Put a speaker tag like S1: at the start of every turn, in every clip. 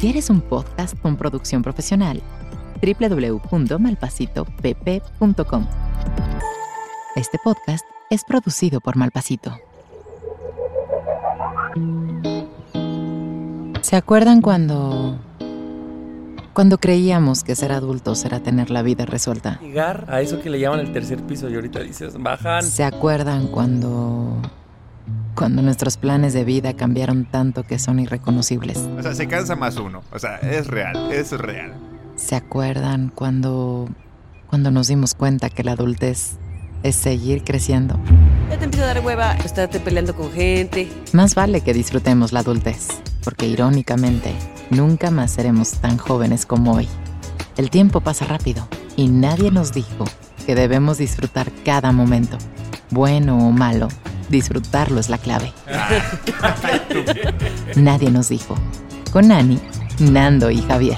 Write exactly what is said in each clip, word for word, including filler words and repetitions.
S1: ¿Quieres un podcast con producción profesional? doble u doble u doble u punto malpasito p p punto com. Este podcast es producido por Malpasito. ¿Se acuerdan cuando... cuando creíamos que ser adultos era tener la vida resuelta?
S2: Llegar a eso que le llaman el tercer piso y ahorita dices, bajan.
S1: ¿Se acuerdan cuando... cuando nuestros planes de vida cambiaron tanto que son irreconocibles?
S3: O sea, se cansa más uno. O sea, es real, es real.
S1: ¿Se acuerdan cuando... cuando nos dimos cuenta que la adultez es seguir creciendo?
S4: Ya te empieza a dar hueva estarte peleando con gente.
S1: Más vale que disfrutemos la adultez, porque irónicamente, nunca más seremos tan jóvenes como hoy. El tiempo pasa rápido y nadie nos dijo que debemos disfrutar cada momento. Bueno o malo, disfrutarlo es la clave. Nadie nos dijo. Con Ani, Nando y Javier.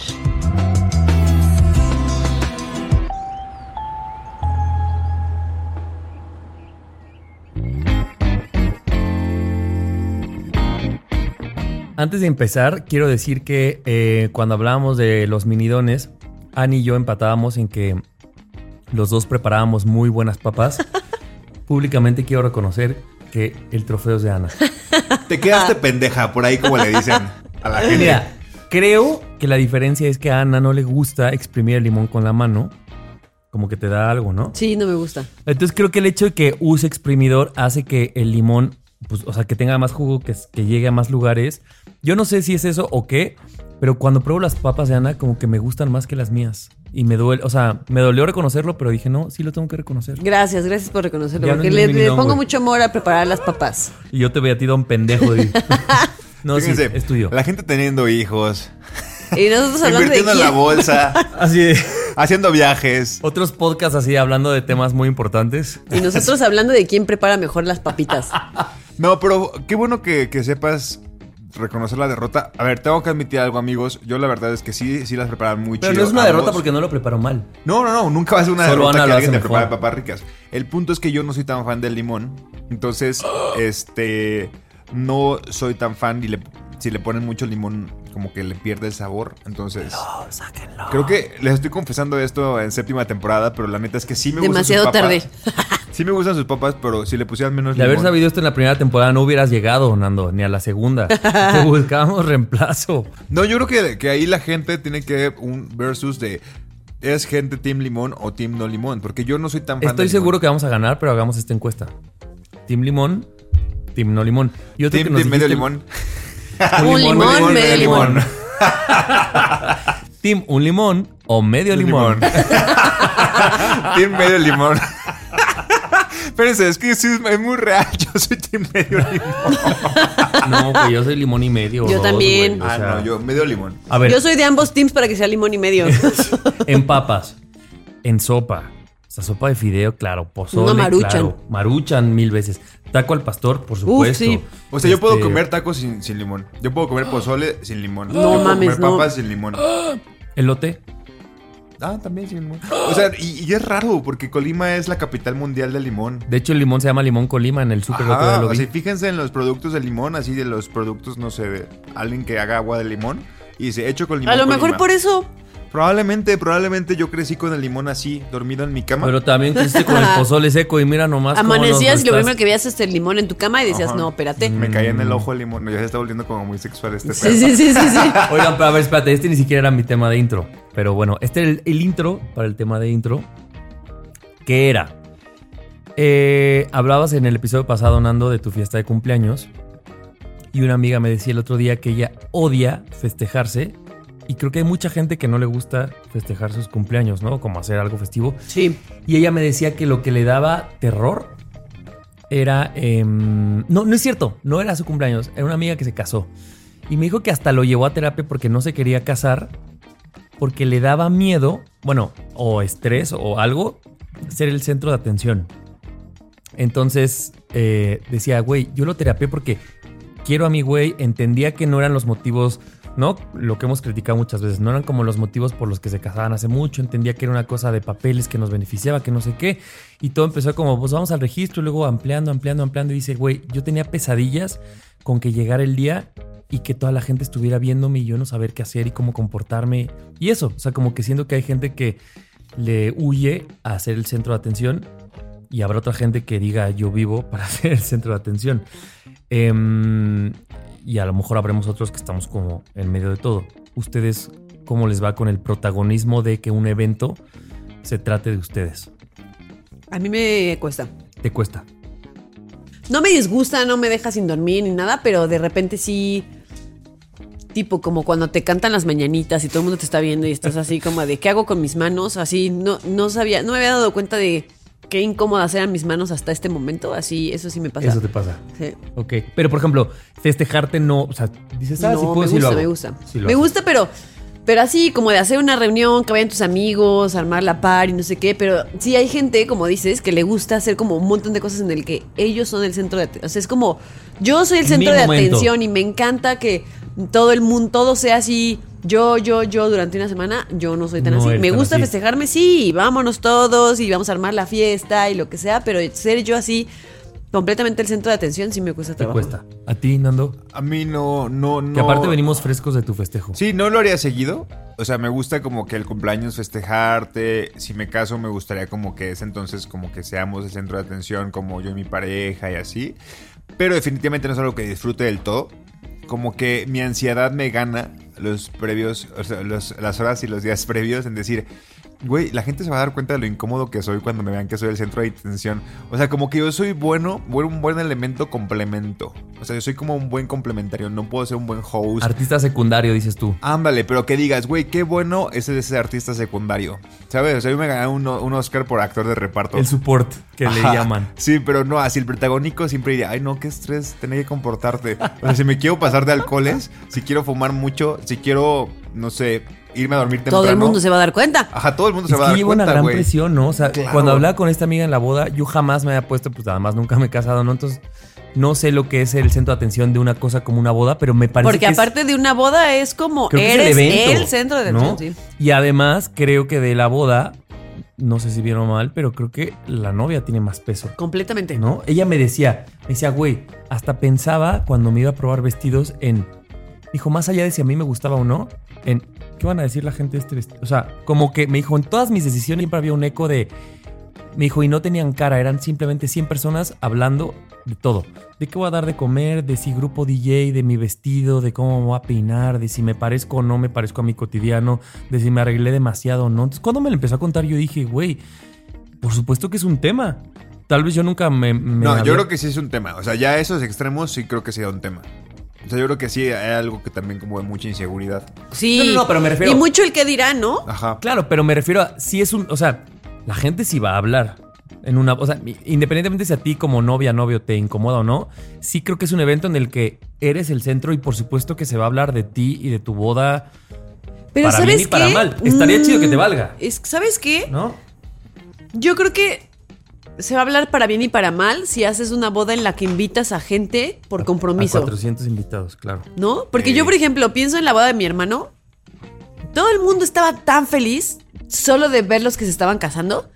S2: Antes de empezar, quiero decir que eh, cuando hablábamos de los minidones, Ani y yo empatábamos en que los dos preparábamos muy buenas papas. Públicamente quiero reconocer que el trofeo es de Ana.
S3: Te quedaste pendeja, por ahí como le dicen a la gente.
S2: Mira, creo que la diferencia es que a Ana no le gusta exprimir el limón con la mano. Como que te da algo, ¿no?
S4: Sí, no me gusta.
S2: Entonces creo que el hecho de que use exprimidor hace que el limón, pues, o sea, que tenga más jugo, que, que llegue a más lugares. Yo no sé si es eso o qué, pero cuando pruebo las papas de Ana, como que me gustan más que las mías. Y me duele, o sea, me dolió reconocerlo, pero dije, no, sí lo tengo que reconocer.
S4: Gracias, gracias por reconocerlo.
S2: Ya
S4: porque
S2: no
S4: le,
S2: es mi
S4: le
S2: minidón,
S4: pongo
S2: güey.
S4: mucho amor a preparar las papas.
S2: Y yo te veía a ti, don pendejo. De... No,
S3: Fíjense,
S2: sí, es tuyo.
S3: La gente teniendo hijos,
S4: Y nosotros hablando de
S3: invirtiendo en
S4: quién.
S3: la bolsa,
S2: Así de...
S3: haciendo viajes.
S2: Otros podcasts así, hablando de temas muy importantes.
S4: Y nosotros hablando de quién prepara mejor las papitas.
S3: No, pero qué bueno que, que sepas reconocer la derrota. A ver, tengo que admitir algo, amigos. Yo la verdad es que sí, sí las preparan muy chido.
S2: Pero no es una
S3: ambos.
S2: derrota porque no lo preparo mal.
S3: No, no, no, nunca va a ser una
S2: Solo
S3: derrota
S2: Ana
S3: que
S2: lo
S3: alguien
S2: hace
S3: te prepare
S2: mejor.
S3: papas ricas. El punto es que yo no soy tan fan del limón. Entonces, este... no soy tan fan y le, si le ponen mucho limón, como que le pierde el sabor. Entonces,
S2: No, sáquenlo.
S3: creo que les estoy confesando esto en séptima temporada, pero la neta es que sí me
S4: Demasiado
S3: gustan sus
S4: tarde.
S3: papas. Sí me gustan sus papas, pero si le pusieran menos
S2: De haber
S3: limón.
S2: sabido esto en la primera temporada no hubieras llegado, Nando, ni a la segunda. Te buscábamos reemplazo.
S3: No, yo creo que, que ahí la gente tiene que un versus de ¿es gente team limón o team no limón? Porque yo no soy tan fan
S2: Estoy
S3: del
S2: seguro
S3: limón.
S2: que vamos a ganar, pero hagamos esta encuesta. Team limón, team no limón. Y otro
S3: Team,
S2: que nos
S3: team medio
S2: dijiste-
S3: limón.
S4: Un limón, medio limón.
S2: Team un limón o medio
S3: Un
S2: limón.
S3: Team medio limón. Espérense, es que sí, es muy real. Yo soy team medio limón.
S2: No, pues yo soy limón y medio. o
S4: Yo
S2: dos,
S4: también.
S2: güey, o
S3: Ah,
S2: sea,
S3: no, yo medio limón.
S2: A ver,
S4: Yo soy de ambos teams para que sea limón y medio.
S2: en papas, en sopa. O sea, sopa de fideo, claro. Pozole,
S4: Una Maruchan.
S2: claro. Maruchan mil veces. Taco al pastor, por supuesto.
S4: sí.
S3: O sea, yo puedo
S2: Este,
S3: comer tacos sin, sin limón. Yo puedo comer pozole sin limón.
S4: No
S3: yo puedo
S4: mames,
S3: comer
S4: no.
S3: papas sin limón.
S2: Elote.
S3: Ah, también sin limón. O sea, y, y es raro porque Colima es la capital mundial del limón.
S2: De hecho, el limón se llama limón Colima en el súper. otro día
S3: Ajá,
S2: lo
S3: o
S2: vi.
S3: sea, fíjense en los productos de limón, así de los productos, no sé, de alguien que haga agua de limón y dice, hecho con limón.
S4: A lo
S3: Colima.
S4: mejor por eso.
S3: Probablemente, probablemente yo crecí con el limón así, dormido en mi cama.
S2: Pero también creciste con el pozole seco y mira nomás cómo
S4: Amanecías
S2: nos
S4: y lo
S2: estás-
S4: primero que veías es el limón en tu cama y decías,
S3: Ajá.
S4: no, espérate.
S3: Me caía en el ojo el limón. No, ya se está volviendo como muy sexual este
S4: Sí,
S3: pedo.
S4: sí, sí, sí, sí.
S2: Oigan, pero a ver, espérate, este ni siquiera era mi tema de intro. Pero bueno, este era el, el intro para el tema de intro. ¿Qué era? Eh, hablabas en el episodio pasado, Nando, de tu fiesta de cumpleaños. Y una amiga me decía el otro día que ella odia festejarse. Y creo que hay mucha gente que no le gusta festejar sus cumpleaños, ¿no? Como hacer algo festivo.
S4: Sí.
S2: Y ella me decía que lo que le daba terror era... eh, no, no es cierto, no era su cumpleaños, era una amiga que se casó. Y me dijo que hasta lo llevó a terapia porque no se quería casar, porque le daba miedo, bueno, o estrés o algo, ser el centro de atención. Entonces eh, decía, güey, yo lo terapié porque quiero a mi güey, entendía que no eran los motivos... ¿No? Lo que hemos criticado muchas veces. No eran como los motivos por los que se casaban hace mucho. Entendía que era una cosa de papeles que nos beneficiaba, que no sé qué. Y todo empezó como, pues vamos al registro. Y luego ampliando, ampliando, ampliando. Y dice, güey, yo tenía pesadillas con que llegara el día y que toda la gente estuviera viéndome y yo no saber qué hacer y cómo comportarme. Y eso, o sea, como que siento que hay gente que le huye a ser el centro de atención y habrá otra gente que diga yo vivo para ser el centro de atención. Eh, y a lo mejor habremos otros que estamos como en medio de todo. ¿Ustedes cómo les va con el protagonismo de que un evento se trate de ustedes?
S4: A mí me cuesta.
S2: ¿Te cuesta?
S4: No me disgusta, no me deja sin dormir ni nada, pero de repente sí, tipo como cuando te cantan las mañanitas y todo el mundo te está viendo y estás así como de ¿qué hago con mis manos? Así no, no sabía, no me había dado cuenta de qué incómodas eran mis manos hasta este momento. Así, eso sí me pasa.
S2: Eso te pasa.
S4: Sí.
S2: Ok. Pero por ejemplo, festejarte no, o sea, dices, ah,
S4: no,
S2: sí puedo,
S4: me
S2: sí
S4: gusta,
S2: lo hago.
S4: me gusta.
S2: Sí lo
S4: me
S2: hago.
S4: gusta, pero, pero así como de hacer una reunión, que vayan tus amigos, armar la par y no sé qué. Pero sí hay gente, como dices, que le gusta hacer como un montón de cosas en el que ellos son el centro de atención. O sea, es como, yo soy el centro
S2: Mi
S4: de
S2: momento.
S4: atención y me encanta que todo el mundo, todo sea así. Yo, yo, yo durante una semana, yo no soy tan
S2: No
S4: así.
S2: eres
S4: Me
S2: tan
S4: gusta
S2: así.
S4: festejarme, sí, vámonos todos y vamos a armar la fiesta y lo que sea, pero ser yo así, completamente el centro de atención, sí me cuesta
S2: Te
S4: trabajo.
S2: cuesta. ¿A ti, Nando?
S3: A mí no, no, no.
S2: Que aparte venimos frescos de tu festejo.
S3: Sí, no lo haría seguido. O sea, me gusta como que el cumpleaños festejarte. Si me caso, me gustaría como que es entonces como que seamos el centro de atención, como yo y mi pareja y así. Pero definitivamente no es algo que disfrute del todo. Como que mi ansiedad me gana los previos, o sea, los, las horas y los días previos en decir, güey, la gente se va a dar cuenta de lo incómodo que soy cuando me vean que soy el centro de atención. O sea, como que yo soy bueno, bueno, un buen elemento complemento. O sea, yo soy como un buen complementario, no puedo ser un buen host.
S2: Artista secundario, dices tú.
S3: Ándale, pero que digas, güey, qué bueno es ese artista secundario. ¿Sabes? O sea, yo me gané un, un Oscar por actor de reparto.
S2: El support que
S3: Ajá.
S2: le llaman.
S3: Sí, pero no, así el protagónico siempre diría, ay no, qué estrés, tener que comportarte. O sea, si me quiero pasar de alcoholes, si quiero fumar mucho, si quiero, no sé, irme a dormir temprano.
S4: Todo el mundo se va a dar cuenta.
S3: Ajá, todo el mundo se
S2: Es
S3: va a
S2: que
S3: dar
S2: lleva
S3: cuenta,
S2: una gran
S3: güey.
S2: presión, ¿no? O sea,
S3: Claro.
S2: cuando hablaba con esta amiga en la boda, yo jamás me había puesto, pues además nunca me he casado, ¿no? Entonces, no sé lo que es el centro de atención de una cosa como una boda, pero me parece
S4: Porque
S2: que es-
S4: aparte de una boda es como
S2: creo que es
S4: eres
S2: el evento,
S4: el centro de atención,
S2: ¿no?
S4: sí.
S2: Y además, creo que de la boda, no sé si vieron mal, pero creo que la novia tiene más peso.
S4: Completamente.
S2: ¿No? Ella me decía, me decía, güey, hasta pensaba cuando me iba a probar vestidos en, dijo, más allá de si a mí me gustaba o no, en, ¿qué van a decir la gente de este vestido? O sea, como que me dijo, en todas mis decisiones siempre había un eco de, me dijo, y no tenían cara, eran simplemente cien personas hablando de todo. De qué voy a dar de comer, de si grupo D J, de mi vestido, de cómo me voy a peinar, de si me parezco o no me parezco a mi cotidiano, de si me arreglé demasiado o no. Entonces, cuando me lo empezó a contar, yo dije, güey, por supuesto que es un tema. Tal vez yo nunca me... me
S3: No,
S2: había-
S3: yo creo que sí es un tema. O sea, ya esos extremos sí creo que sería un tema. O sea, yo creo que sí hay algo que también como de mucha inseguridad.
S4: Sí.
S2: No, no, no, pero me refiero-
S4: Y mucho el que dirá, ¿no?
S3: Ajá.
S2: Claro, pero me refiero a si es un, o sea, la gente sí va a hablar en una, o sea, independientemente si a ti como novia, novio te incomoda o no, sí creo que es un evento en el que eres el centro y por supuesto que se va a hablar de ti y de tu boda,
S4: Pero
S2: para
S4: ¿sabes
S2: bien y para
S4: qué?
S2: mal. Estaría chido que te
S4: Mm,
S2: valga.
S4: es- ¿Sabes qué?
S2: ¿no?
S4: Yo creo que se va a hablar para bien y para mal si haces una boda en la que invitas a gente por
S2: A
S4: compromiso,
S2: cuatrocientos invitados, claro.
S4: ¿no? Porque
S3: Eh.
S4: yo, por ejemplo, pienso en la boda de mi hermano. Todo el mundo estaba tan feliz solo de ver los que se estaban casando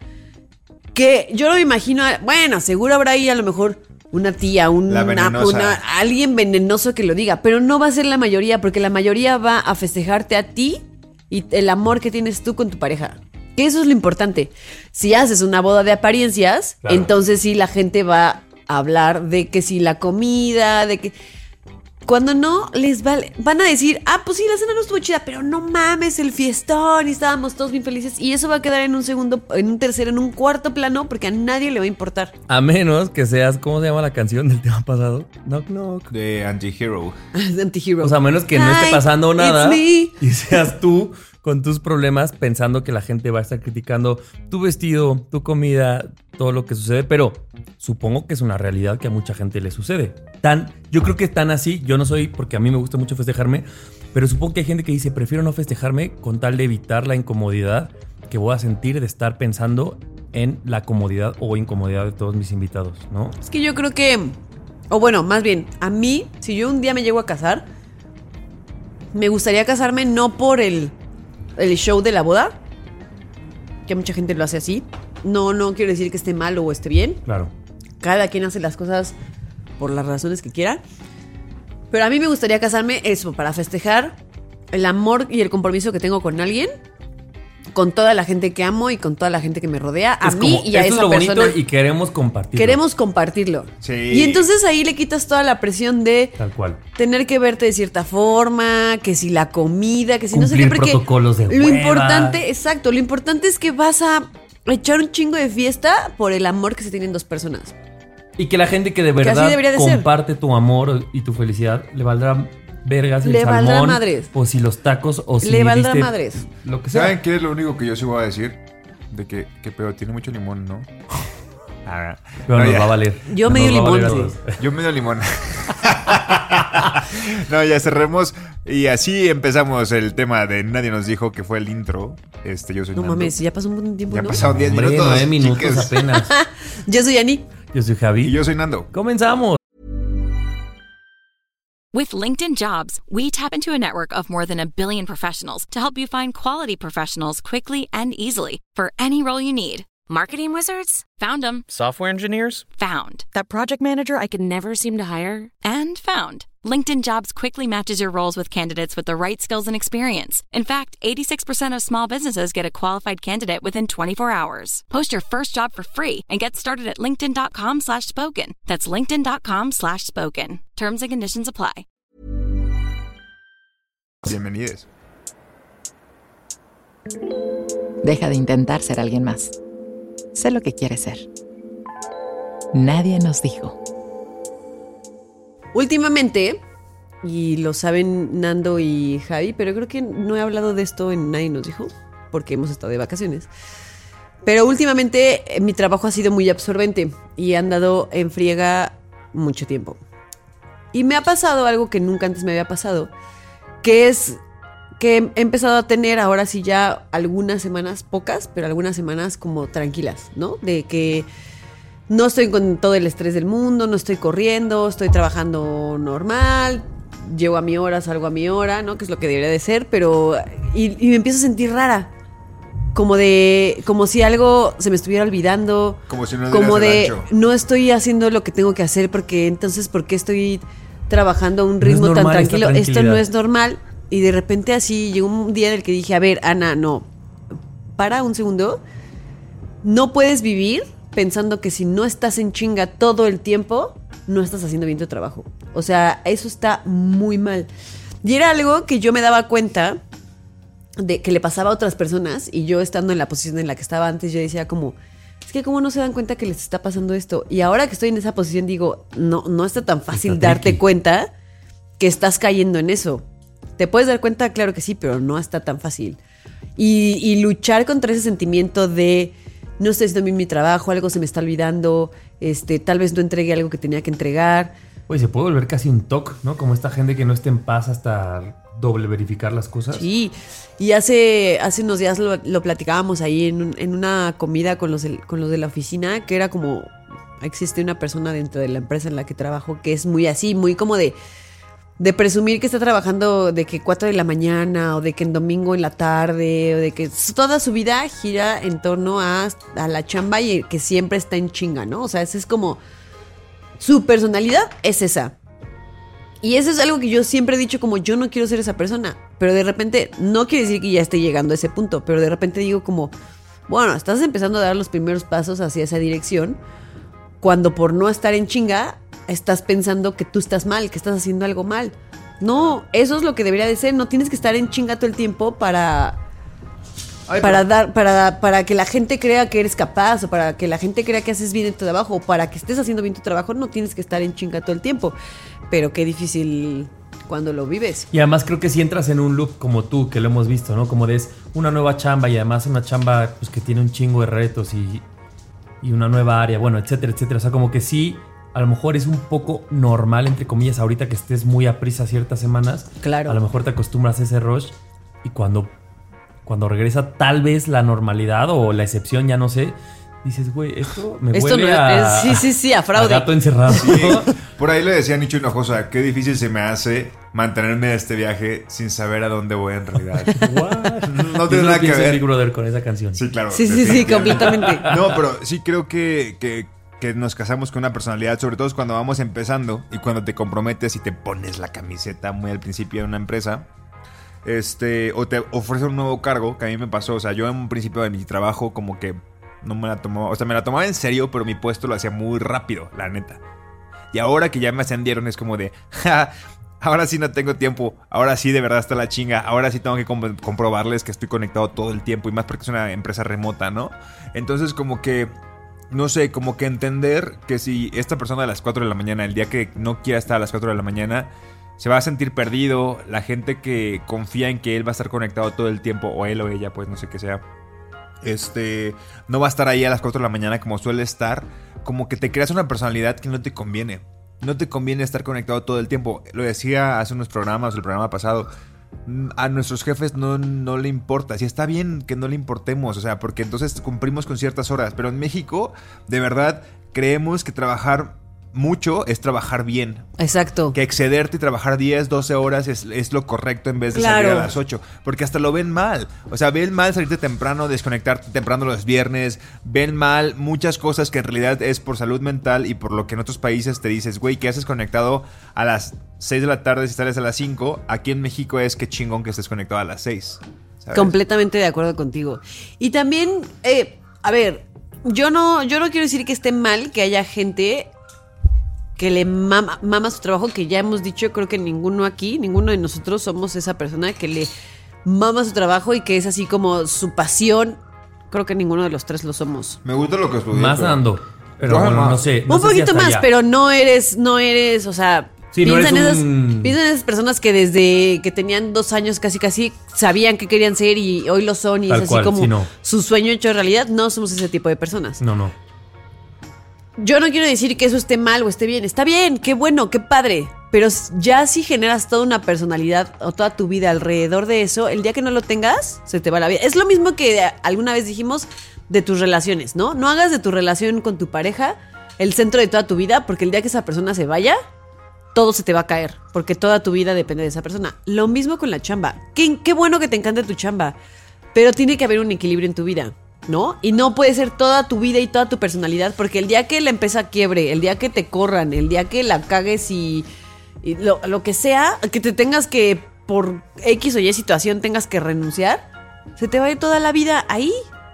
S4: que yo no me imagino, bueno, seguro habrá ahí a lo mejor una tía, un-
S3: La
S4: una,
S3: venenosa.
S4: una- alguien venenoso que lo diga, pero no va a ser la mayoría porque la mayoría va a festejarte a ti y el amor que tienes tú con tu pareja. Que eso es lo importante. Si haces una boda de apariencias,
S2: Claro.
S4: entonces sí la gente va a hablar de que si la comida, de que... Cuando no, les vale, van a decir, ah, pues sí, la cena no estuvo chida, pero no mames, el fiestón y estábamos todos bien felices. Y eso va a quedar en un segundo, en un tercero, en un cuarto plano, porque a nadie le va a importar.
S2: A menos que seas, ¿cómo se llama la canción del tema pasado? Knock knock.
S3: De Anti-Hero.
S4: Antihero.
S2: O sea, a menos que no esté
S4: Hi,
S2: pasando nada
S4: it's me.
S2: y seas tú con tus problemas pensando que la gente va a estar criticando tu vestido, tu comida, todo lo que sucede, pero supongo que es una realidad que a mucha gente le sucede. Tan, yo creo que es tan así, yo no soy, porque a mí me gusta mucho festejarme, pero supongo que hay gente que dice, prefiero no festejarme con tal de evitar la incomodidad que voy a sentir de estar pensando en la comodidad o incomodidad de todos mis invitados, ¿no?
S4: Es que yo creo que, o bueno, más bien, a mí, si yo un día me llego a casar, me gustaría casarme no por el, el show de la boda, que mucha gente lo hace así. No, no quiero decir que esté mal o esté bien.
S2: Claro.
S4: Cada quien hace las cosas por las razones que quiera. Pero a mí me gustaría casarme eso, para festejar el amor y el compromiso que tengo con alguien, con toda la gente que amo y con toda la gente que me rodea, a
S2: Es
S4: mí
S2: como,
S4: y a
S2: esto
S4: esa
S2: es lo
S4: persona.
S2: bonito y queremos compartirlo.
S4: Queremos compartirlo.
S3: Sí.
S4: Y entonces ahí le quitas toda la presión de
S2: Tal cual.
S4: tener que verte de cierta forma, que si la comida, que si no sé qué,
S2: Cumplir
S4: porque
S2: protocolos de
S4: lo
S2: hueva.
S4: importante, exacto, lo importante es que vas a echar un chingo de fiesta por el amor que se tienen dos personas.
S2: Y que la gente que de
S4: Que así
S2: verdad
S4: debería de ser.
S2: comparte tu amor y tu felicidad le valdrá vergas el
S4: Le valdrá
S2: salmón,
S4: madres.
S2: o si los tacos, o si
S4: Le valdrá
S2: viste
S4: madres.
S2: lo que sea.
S3: ¿Saben qué es lo único que yo sí voy a decir? De que, que pedo, tiene mucho limón, ¿no? Ah,
S2: Pero
S3: no,
S2: nos
S3: ya.
S2: va a valer.
S4: Yo
S2: Nos
S4: medio
S2: va a valer
S4: limón,
S2: a
S4: sí.
S2: todos.
S3: Yo medio limón. No, ya cerremos. Y así empezamos el tema de Nadie nos dijo, que fue el intro. Este, yo soy
S4: No
S3: Nando.
S4: mames, ya pasó un buen tiempo,
S3: Ya
S4: ¿no?
S3: pasaron diez
S2: Hombre,
S3: minutos.
S2: nueve minutos
S3: chicas.
S2: apenas.
S4: Yo soy Ani.
S2: Yo soy Javi.
S3: Y yo soy Nando.
S2: Comenzamos.
S5: With LinkedIn Jobs, we tap into a network of more than a billion professionals to help you find quality professionals quickly and easily for any role you need. Marketing wizards? Found them.
S6: Software engineers?
S5: Found.
S6: That project manager I could never seem to hire?
S5: And found. LinkedIn Jobs quickly matches your roles with candidates with the right skills and experience. In fact, eighty-six percent of small businesses get a qualified candidate within twenty-four hours. Post your first job for free and get started at linkedin.com slash spoken. That's linkedin.com slash spoken. Terms and conditions apply.
S3: Bienvenidos.
S1: Deja de intentar ser alguien más. Sé lo que quieres ser. Nadie nos dijo.
S4: Últimamente, y lo saben Nando y Javi, pero creo que no he hablado de esto en Nadie nos dijo, porque hemos estado de vacaciones. Pero últimamente eh, mi trabajo ha sido muy absorbente y he andado en friega mucho tiempo. Y me ha pasado algo que nunca antes me había pasado, que es que he empezado a tener ahora sí ya algunas semanas, pocas, pero algunas semanas como tranquilas, ¿no? De que no estoy con todo el estrés del mundo, no estoy corriendo, estoy trabajando normal, llego a mi hora, salgo a mi hora, ¿no? Que es lo que debería de ser, pero... Y, y me empiezo a sentir rara. Como de... Como si algo se me estuviera olvidando.
S3: Como si no
S4: Como
S3: dieras
S4: de...
S3: el ancho.
S4: No estoy haciendo lo que tengo que hacer porque entonces, ¿por qué estoy trabajando a un
S2: No es
S4: ritmo tan
S2: normal esta
S4: tranquilo? Esto no
S2: tranquilidad.
S4: es normal. Y de repente así llegó un día en el que dije, a ver, Ana, no. Para un segundo. No puedes vivir pensando que si no estás en chinga todo el tiempo, no estás haciendo bien tu trabajo. O sea, eso está muy mal. Y era algo que yo me daba cuenta de que le pasaba a otras personas, y yo estando en la posición en la que estaba antes, yo decía como, es que cómo no se dan cuenta que les está pasando esto. Y ahora que estoy en esa posición digo, no, no está tan fácil
S2: Está
S4: darte
S2: tricky.
S4: cuenta que estás cayendo en eso. ¿Te puedes dar cuenta? Claro que sí, pero no está tan fácil. Y, y luchar contra ese sentimiento de no estoy haciendo bien mi trabajo, algo se me está olvidando, este, tal vez no entregué algo que tenía que entregar.
S2: Oye, se puede volver casi un toque, ¿no? Como esta gente que no esté en paz hasta doble verificar las cosas.
S4: Sí, y hace, hace unos días lo, lo platicábamos ahí en, un- en una comida con los, del- con los de la oficina, que era como, existe una persona dentro de la empresa en la que trabajo que es muy así, muy como de, de presumir que está trabajando de que cuatro de la mañana o de que en domingo en la tarde o de que toda su vida gira en torno a, a la chamba y que siempre está en chinga, ¿no? O sea, esa es como, su personalidad es esa. Y eso es algo que yo siempre he dicho como yo no quiero ser esa persona, pero de repente, no quiere decir que ya esté llegando a ese punto, pero de repente digo como, bueno, estás empezando a dar los primeros pasos hacia esa dirección, cuando por no estar en chinga, estás pensando que tú estás mal, que estás haciendo algo mal. No, eso es lo que debería de ser, no tienes que estar en chinga todo el tiempo para...
S3: Ay,
S4: para
S3: pero-
S4: dar, para, para que la gente crea que eres capaz, o para que la gente crea que haces bien tu trabajo, o para que estés haciendo bien tu trabajo, no tienes que estar en chinga todo el tiempo. Pero qué difícil cuando lo vives.
S2: Y además creo que si entras en un loop como tú, que lo hemos visto, ¿no? Como de es una nueva chamba y además una chamba pues, que tiene un chingo de retos y, y una nueva área, bueno, etcétera, etcétera. O sea, como que sí, a lo mejor es un poco normal, entre comillas, ahorita que estés muy a prisa ciertas semanas.
S4: Claro.
S2: A lo mejor te acostumbras a ese rush y cuando, cuando regresa tal vez la normalidad o la excepción, ya no sé, dices, güey, esto me
S4: Esto
S2: huele
S4: no es-
S2: a...
S4: es- sí, sí, sí, a fraude.
S2: gato encerrado.
S3: Sí, por ahí le decía Nicho Hinojosa, qué difícil se me hace mantenerme de este viaje sin saber a dónde voy en realidad.
S2: What?
S3: No
S2: Yo
S3: tiene
S2: solo
S3: nada que
S2: pienso en
S3: ver.
S2: Big Brother con esa canción.
S3: Sí, claro.
S4: Sí, sí, sí,
S3: definitivamente.
S4: completamente.
S3: No, pero sí creo que, que que nos casamos con una personalidad, sobre todo cuando vamos empezando y cuando te comprometes y te pones la camiseta muy al principio de una empresa, este, o te ofrecen un nuevo cargo, que a mí me pasó. O sea, yo en un principio de mi trabajo como que no me la tomaba, o sea, me la tomaba en serio, pero mi puesto lo hacía muy rápido, la neta. Y ahora que ya me ascendieron es como de, ja, ahora sí no tengo tiempo, ahora sí de verdad está la chinga, ahora sí tengo que comp- comprobarles que estoy conectado todo el tiempo, y más porque es una empresa remota, ¿no? Entonces como que, no sé, como que entender que si esta persona a las cuatro de la mañana, el día que no quiera estar a las cuatro de la mañana, se va a sentir perdido. La gente que confía en que él va a estar conectado todo el tiempo, o él o ella, pues no sé qué sea, Este, no va a estar ahí a las cuatro de la mañana como suele estar. Como que te creas una personalidad que no te conviene. No te conviene estar conectado todo el tiempo. Lo decía hace unos programas, el programa pasado. A nuestros jefes no, no le importa. Si está bien que no le importemos, o sea, porque entonces cumplimos con ciertas horas. Pero en México, de verdad, creemos que trabajar mucho es trabajar bien.
S4: Exacto.
S3: Que excederte y trabajar diez, doce horas es, es lo correcto en vez de
S4: Claro.
S3: salir a las ocho. Porque hasta lo ven mal. O sea, ven mal salirte temprano, desconectarte temprano los viernes. Ven mal muchas cosas que en realidad es por salud mental y por lo que en otros países te dices, güey, ¿qué haces conectado a las seis de la tarde si sales a las cinco? Aquí en México es que chingón que estés conectado a las seis. ¿Sabes?
S4: Completamente de acuerdo contigo. Y también, eh, a ver, yo no, yo no quiero decir que esté mal que haya gente que le mama, mama su trabajo, que ya hemos dicho, creo que ninguno aquí, ninguno de nosotros somos esa persona que le mama su trabajo y que es así como su pasión. Creo que ninguno de los tres lo somos.
S3: Me gusta lo que estudié.
S2: Más
S3: pero-
S2: ando. Pero
S3: Ajá,
S2: bueno,
S3: más.
S2: no sé. no
S4: Un
S2: sé si
S4: poquito
S2: hasta
S4: más,
S2: allá.
S4: pero no eres, no eres, o sea,
S2: Sí, no
S4: piensa,
S2: eres
S4: en esas,
S2: un-
S4: piensa en esas personas que desde que tenían dos años casi casi sabían qué querían ser y hoy lo son y
S2: Tal
S4: es así
S2: cual,
S4: como
S2: sí, no.
S4: su sueño hecho realidad. No somos ese tipo de personas.
S2: No, no.
S4: Yo no quiero decir que eso esté mal o esté bien. Está bien, qué bueno, qué padre. Pero s- ya si generas toda una personalidad o toda tu vida alrededor de eso, el día que no lo tengas, se te va la vida. Es lo mismo que eh, alguna vez dijimos de tus relaciones, ¿no? No hagas de tu relación con tu pareja el centro de toda tu vida, porque el día que esa persona se vaya, todo se te va a caer, porque toda tu vida depende de esa persona. Lo mismo con la chamba. Qué, qué bueno que te encante tu chamba, pero tiene que haber un equilibrio en tu vida, ¿no? Y no puede ser toda tu vida y toda tu personalidad, porque el día que la empresa quiebre, el día que te corran, el día que la cagues y, y lo, lo que sea, que te tengas que, por X o Y situación, tengas que renunciar, se te va a ir toda la vida ahí.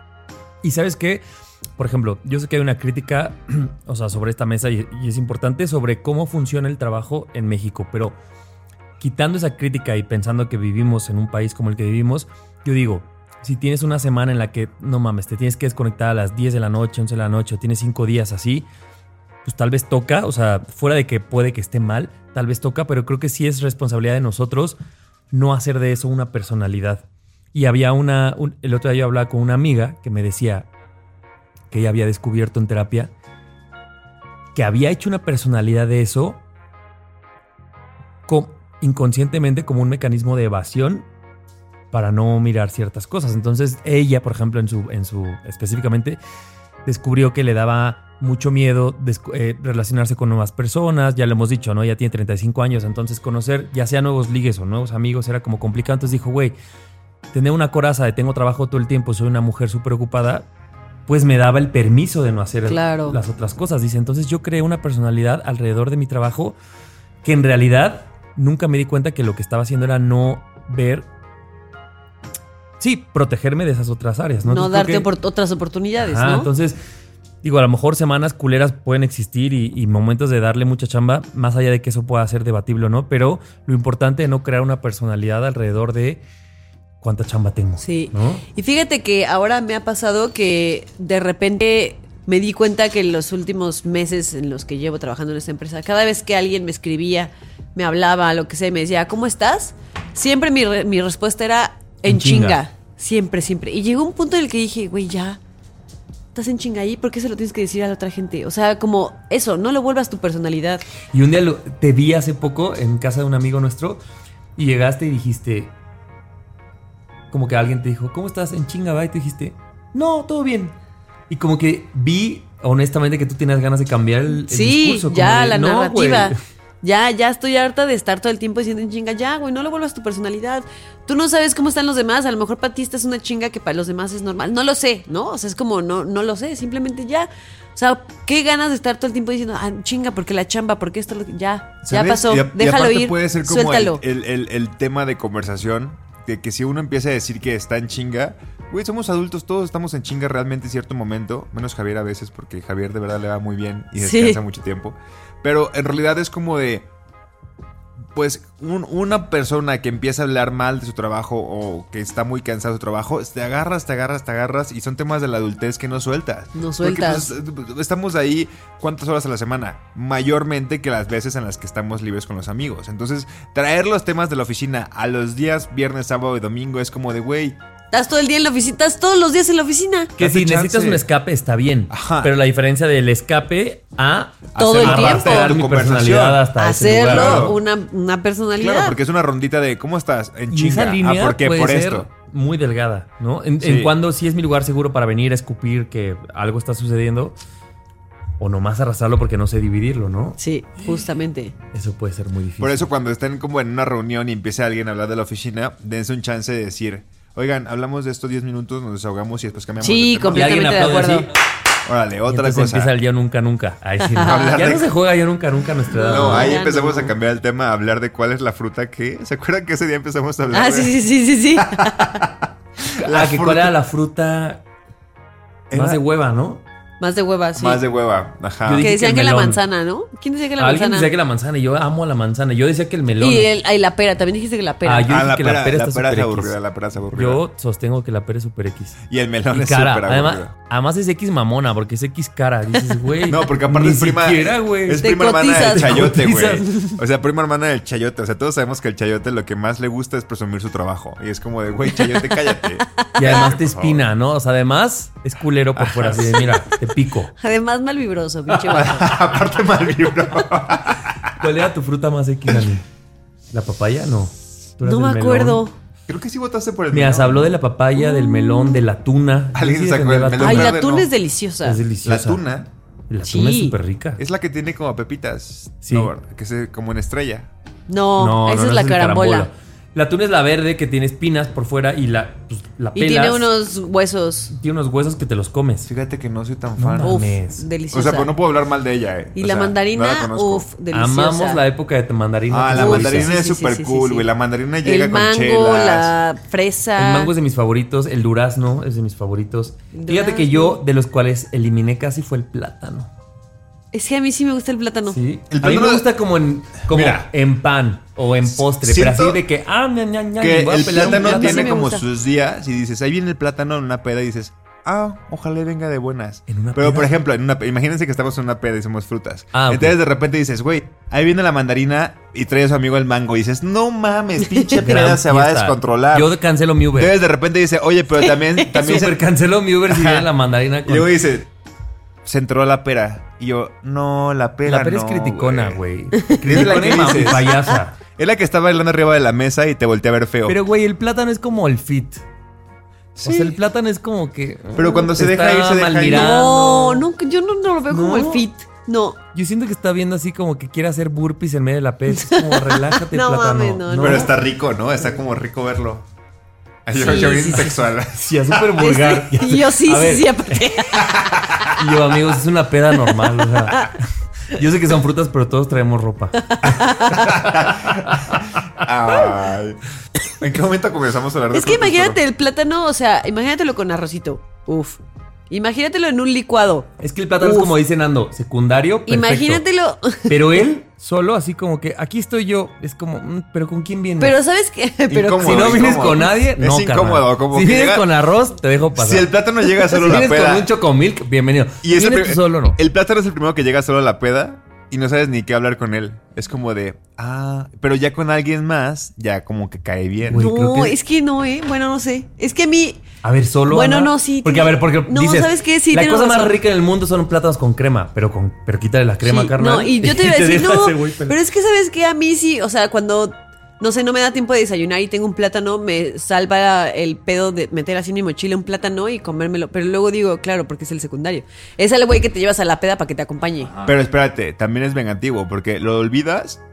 S2: Y ¿sabes qué? Por ejemplo, yo sé que hay una crítica, o sea, sobre esta mesa y, y es importante sobre cómo funciona el trabajo en México, pero quitando esa crítica y pensando que vivimos en un país como el que vivimos, yo digo, si tienes una semana en la que, no mames, te tienes que desconectar a las diez de la noche, once de la noche, o tienes cinco días así, pues tal vez toca, o sea, fuera de que puede que esté mal, tal vez toca, pero creo que sí es responsabilidad de nosotros no hacer de eso una personalidad. Y había una, un, el otro día yo hablaba con una amiga que me decía que ella había descubierto en terapia que había hecho una personalidad de eso com, inconscientemente como un mecanismo de evasión para no mirar ciertas cosas. Entonces ella, por ejemplo, en su, en su específicamente descubrió que le daba mucho miedo descu- eh, relacionarse con nuevas personas. Ya lo hemos dicho, ¿no? Ella tiene treinta y cinco años, entonces conocer ya sea nuevos ligues o nuevos amigos era como complicado. Entonces dijo, güey, tener una coraza de tengo trabajo todo el tiempo, soy una mujer súper ocupada, pues me daba el permiso de no hacer
S4: Claro.
S2: las otras cosas. Dice, entonces yo creé una personalidad alrededor de mi trabajo que en realidad nunca me di cuenta que lo que estaba haciendo era no ver, sí, protegerme de esas otras áreas. No,
S4: No,
S2: Entonces,
S4: darte
S2: creo que-
S4: opor- otras oportunidades,
S2: Ajá,
S4: ¿no?
S2: entonces, digo, a lo mejor semanas culeras pueden existir y, y momentos de darle mucha chamba, más allá de que eso pueda ser debatible o no, pero lo importante es no crear una personalidad alrededor de cuánta chamba tengo.
S4: Sí.
S2: ¿no?
S4: Y fíjate que ahora me ha pasado que de repente me di cuenta que en los últimos meses en los que llevo trabajando en esta empresa, cada vez que alguien me escribía, me hablaba, lo que sea, y me decía, ¿cómo estás? Siempre mi, re- mi respuesta era en,
S2: En
S4: chinga.
S2: chinga.
S4: Siempre, siempre. Y llegó un punto en el que dije, güey, ya, estás en chinga ahí, ¿por qué se lo tienes que decir a la otra gente? O sea, como eso, no lo vuelvas tu personalidad.
S2: Y un día lo- te vi hace poco en casa de un amigo nuestro y llegaste y dijiste, como que alguien te dijo, ¿cómo estás? En chinga, va, y te dijiste, no, todo bien. Y como que vi, honestamente, que tú tenías ganas de cambiar el, el
S4: Sí,
S2: discurso. como
S4: ya,
S2: de,
S4: la
S2: "No,
S4: narrativa.
S2: güey".
S4: Ya, ya estoy harta de estar todo el tiempo diciendo en chinga, ya, güey, no lo vuelvas tu personalidad. Tú no sabes cómo están los demás. A lo mejor para ti esta es una chinga que para los demás es normal. No lo sé, ¿no? O sea, es como, no, no lo sé, simplemente ya. O sea, qué ganas de estar todo el tiempo diciendo, ah, chinga, porque la chamba, porque esto, lo que... ya, ya
S3: ¿Sabes?
S4: pasó,
S3: Y a- y
S4: déjalo
S3: aparte
S4: ir,
S3: puede ser como
S4: suéltalo.
S3: el, el, el, el tema de conversación, de que si uno empieza a decir que está en chinga, güey, somos adultos, todos estamos en chinga realmente en cierto momento, menos Javier a veces, porque Javier de verdad le va muy bien y
S4: Sí.
S3: descansa mucho tiempo. Pero en realidad es como de, pues, un- una persona que empieza a hablar mal de su trabajo o que está muy cansado de su trabajo, te agarras, te agarras, te agarras y son temas de la adultez que no sueltas.
S4: No
S3: Porque,
S4: sueltas.
S3: pues, estamos ahí ¿cuántas horas a la semana? Mayormente que las veces en las que estamos libres con los amigos. Entonces, traer los temas de la oficina a los días viernes, sábado y domingo es como de, güey,
S4: Estás todo el día en la oficina, estás todos los días en la oficina.
S2: Que
S3: Date
S2: si necesitas
S3: chance.
S2: un escape está bien.
S3: Ajá.
S2: Pero la diferencia del escape a
S4: Todo el
S3: hacerlo
S4: tiempo.
S3: parte de
S2: arrastrar
S3: tu
S2: mi
S3: conversación.
S2: personalidad hasta ese lugar.
S4: Hacerlo
S3: Claro.
S4: una, una personalidad.
S3: Claro, porque es una rondita de, ¿cómo estás? En
S2: Y
S3: chinga.
S2: esa línea
S3: ah, ¿por qué?
S2: puede
S3: Por
S2: ser
S3: esto.
S2: muy delgada, ¿no? En,
S3: Sí.
S2: en cuando sí es mi lugar seguro para venir a escupir que algo está sucediendo o nomás arrastrarlo porque no sé dividirlo, ¿no?
S4: Sí, justamente.
S2: Eso puede ser muy difícil.
S3: Por eso cuando estén como en una reunión y empiece alguien a hablar de la oficina, dense un chance de decir, oigan, hablamos de estos diez minutos, nos desahogamos y después cambiamos
S4: Sí,
S3: de tema.
S2: Y alguien
S4: completamente de
S2: aplaude
S4: acuerdo.
S2: así,
S3: Órale,
S2: y
S3: otra
S2: entonces
S3: cosa.
S2: empieza el ya nunca nunca. Ahí sí, no.
S3: Hablar
S2: Ya
S3: de-
S2: no se juega ya nunca nunca a nuestra edad.
S3: No, ahí
S4: ya
S3: empezamos
S4: no.
S3: a cambiar el tema, a hablar de cuál es la fruta que... ¿Se acuerdan que ese día empezamos a hablar
S4: Ah,
S3: de
S4: sí, sí, sí, sí, sí.
S3: la
S2: Ah, que cuál
S3: fruta?
S2: era la fruta
S3: Era-
S2: más de hueva, ¿no?
S4: Más de hueva, sí.
S3: Más de hueva, ajá.
S2: Yo
S4: Que
S2: dije
S4: decían
S2: que
S4: que,
S2: el
S4: la
S2: melón.
S4: manzana, ¿no? ¿Quién decía que la
S2: Alguien
S4: manzana?
S2: decía que la manzana y yo amo la manzana. Yo decía que el melón.
S4: Y el, ay, la pera, también dijiste que la pera.
S2: Ah, yo
S3: Ah,
S2: dije
S3: la
S2: que
S3: pera,
S2: la pera
S3: la
S2: está
S3: pera es
S2: super
S3: aburrida,
S2: X.
S3: la pera es aburrida.
S2: Yo sostengo que la pera es super X.
S3: Y el melón
S2: Y
S3: es
S2: cara.
S3: súper
S2: Además,
S3: aburrido.
S2: además es X mamona, porque es X cara. Dices, güey.
S3: No, porque aparte
S2: ni
S3: es prima,
S2: siquiera, güey.
S3: es
S4: Te
S3: prima hermana del
S4: cotizas.
S3: chayote,
S2: Te
S3: güey.
S2: cotizas.
S3: O sea, prima hermana del chayote. O sea, todos sabemos que el chayote lo que más le gusta es presumir su trabajo. Y es como de, güey, chayote, cállate.
S2: Y además te
S3: Por favor.
S2: espina, ¿no? O sea, además es culero por fuera. Así de, mira, te pico.
S4: Además, mal vibroso, pinche vato.
S3: Aparte mal vibro.
S2: ¿Cuál era tu fruta más X, Dani? ¿La papaya? No. ¿Tú eras
S4: No me
S2: del melón?
S4: acuerdo.
S3: Creo que sí votaste por el
S2: Mira, se
S3: melón.
S2: habló de la papaya, del melón, de la tuna.
S3: Alguien
S2: Yo sí
S3: sacó
S2: defendía
S3: el
S2: la
S3: melón.
S2: tuna.
S4: Ay,
S3: verde,
S4: la tuna
S3: no.
S4: es deliciosa.
S2: Es deliciosa.
S3: La tuna
S2: La tuna
S4: Sí.
S2: es súper rica.
S3: es la que tiene como pepitas.
S2: Sí.
S3: No, que se como en estrella.
S4: No, esa es la
S2: el
S4: carambola.
S2: La tuna es la verde que tiene espinas por fuera y la, pues, la
S4: Y
S2: pelas.
S4: tiene unos huesos.
S2: Tiene unos huesos que te los comes.
S3: Fíjate que no soy tan
S2: No
S3: fan.
S2: mames.
S4: Uf,
S2: Mames.
S4: deliciosa.
S3: O sea, pues no puedo hablar mal de ella, eh.
S4: Y
S3: O
S4: la
S3: sea,
S4: mandarina,
S3: no la conozco.
S4: uf, deliciosa.
S2: Amamos la época de mandarina.
S3: Ah,
S2: que
S3: la
S2: es
S3: mandarina
S2: deliciosa.
S3: es
S4: Sí, sí,
S3: súper
S4: sí, sí,
S3: cool,
S4: sí.
S3: güey. La mandarina llega
S4: El
S3: con
S4: mango,
S3: chelas.
S4: la fresa.
S2: El mango es de mis favoritos. El durazno es de mis favoritos.
S4: El
S2: Fíjate que
S4: durazno.
S2: yo, de los cuales eliminé casi, fue el plátano.
S4: Es que a mí sí me gusta el plátano.
S2: Sí.
S3: El
S2: A mí me
S3: plátano-
S2: gusta como en, como
S3: Mira.
S2: en pan o en postre.
S3: Siento
S2: pero así de que, ah, ña, ña, ña,
S3: Que
S2: voy a
S3: el
S2: pelar un
S3: plátano
S4: plátano.
S3: tiene
S4: Sí me
S3: como
S4: gusta.
S3: sus días y dices, ahí viene el plátano en una peda y dices, ah, ojalá venga de buenas.
S2: ¿En una
S3: Pero
S2: peda?
S3: por ejemplo, en una, imagínense que estamos en una peda y somos frutas.
S2: Ah, ok.
S3: Entonces de repente dices, güey, ahí viene la mandarina y trae a su amigo el mango y dices, no mames, pinche
S2: Gran
S3: peda se va a
S2: fiesta.
S3: descontrolar.
S2: Yo cancelo mi Uber.
S3: Entonces de repente dice, oye, pero también, también
S2: Super
S3: se...
S2: canceló mi Uber si
S3: Ajá.
S2: viene la mandarina
S3: Y
S2: con...
S3: luego dice, se entró la pera. Y yo, no, la pera
S2: La pera
S3: no,
S2: es criticona, güey.
S3: Es la
S2: Criticona
S3: que
S2: y ma- y
S3: dices.
S2: payasa.
S3: Es la que está bailando arriba de la mesa y te voltea a ver feo.
S2: Pero, güey, el plátano es como el fit.
S3: Sí.
S2: O sea, el plátano es como que...
S3: Pero cuando
S2: mm,
S3: se deja
S2: está
S3: ir, se deja
S2: mal
S3: ir.
S2: mirando.
S4: No, no, yo no, no lo veo como
S2: No.
S4: el fit. No.
S2: Yo siento que está viendo así como que quiere hacer burpees en medio de la pez. Es como, relájate,
S4: No
S2: plátano.
S4: mames, no, no.
S3: Pero está rico, ¿no? Está como rico verlo. Ay, Yo,
S4: Sí,
S3: yo bien
S4: sí, sí.
S3: sexual.
S2: Sí, es súper vulgar.
S4: Este, y yo sí,
S2: A ver,
S4: sí, sí, aparte.
S2: Y yo, amigos, es una peda normal. O sea, yo sé que son frutas, pero todos traemos ropa.
S3: Ay. ¿En qué momento comenzamos a hablar de
S4: Es que
S3: frutas,
S4: imagínate el plátano, o sea, imagínatelo con arrocito. Uf. Imagínatelo en un licuado.
S2: Es que el plátano es
S4: Uf.
S2: como dice Nando, secundario, perfecto.
S4: Imagínatelo.
S2: Pero él, solo así como que, aquí estoy yo. Es como, mm, ¿pero con quién vienes?
S4: Pero ¿sabes qué? Pero
S3: Incómodo.
S2: si no vienes
S3: incómodo.
S2: con nadie,
S3: Es
S2: no,
S3: incómodo,
S2: carnal.
S3: como
S2: Si
S3: que
S2: vienes
S3: llega-
S2: con arroz, te dejo pasar.
S3: Si el plátano llega solo
S2: si
S3: a la
S2: vienes
S3: peda.
S2: con un chocomilk, bienvenido.
S3: Y es
S2: si
S3: el,
S2: vienes
S3: prim-
S2: tú solo, no.
S3: el plátano es el primero que llega solo a la peda y no sabes ni qué hablar con él. Es como de, ah, pero ya con alguien más, ya como que cae bien.
S2: Güey, creo
S4: no,
S2: que-
S4: es que no, ¿eh? Bueno, no sé. Es que a mí.
S2: A ver, solo.
S4: Bueno,
S2: Ana?
S4: no, sí,
S2: Porque,
S4: tiene-
S2: a ver, porque
S4: no,
S2: dices.
S4: ¿sabes qué? Sí,
S2: la
S4: tienes
S2: cosa más
S4: razón.
S2: rica del mundo son plátanos con crema, pero con pero quítale la crema,
S4: Sí,
S2: carnal.
S4: no, y yo te iba a decir,
S2: deja
S4: no,
S2: ese güey pelado.
S4: pero es que sabes que a mí sí, o sea, cuando, no sé, no me da tiempo de desayunar y tengo un plátano, me salva el pedo de meter así en mi mochila un plátano y comérmelo, pero luego digo, claro, porque es el secundario. Es el güey que te llevas a la peda para que te acompañe.
S3: Pero espérate, también es vengativo porque lo olvidas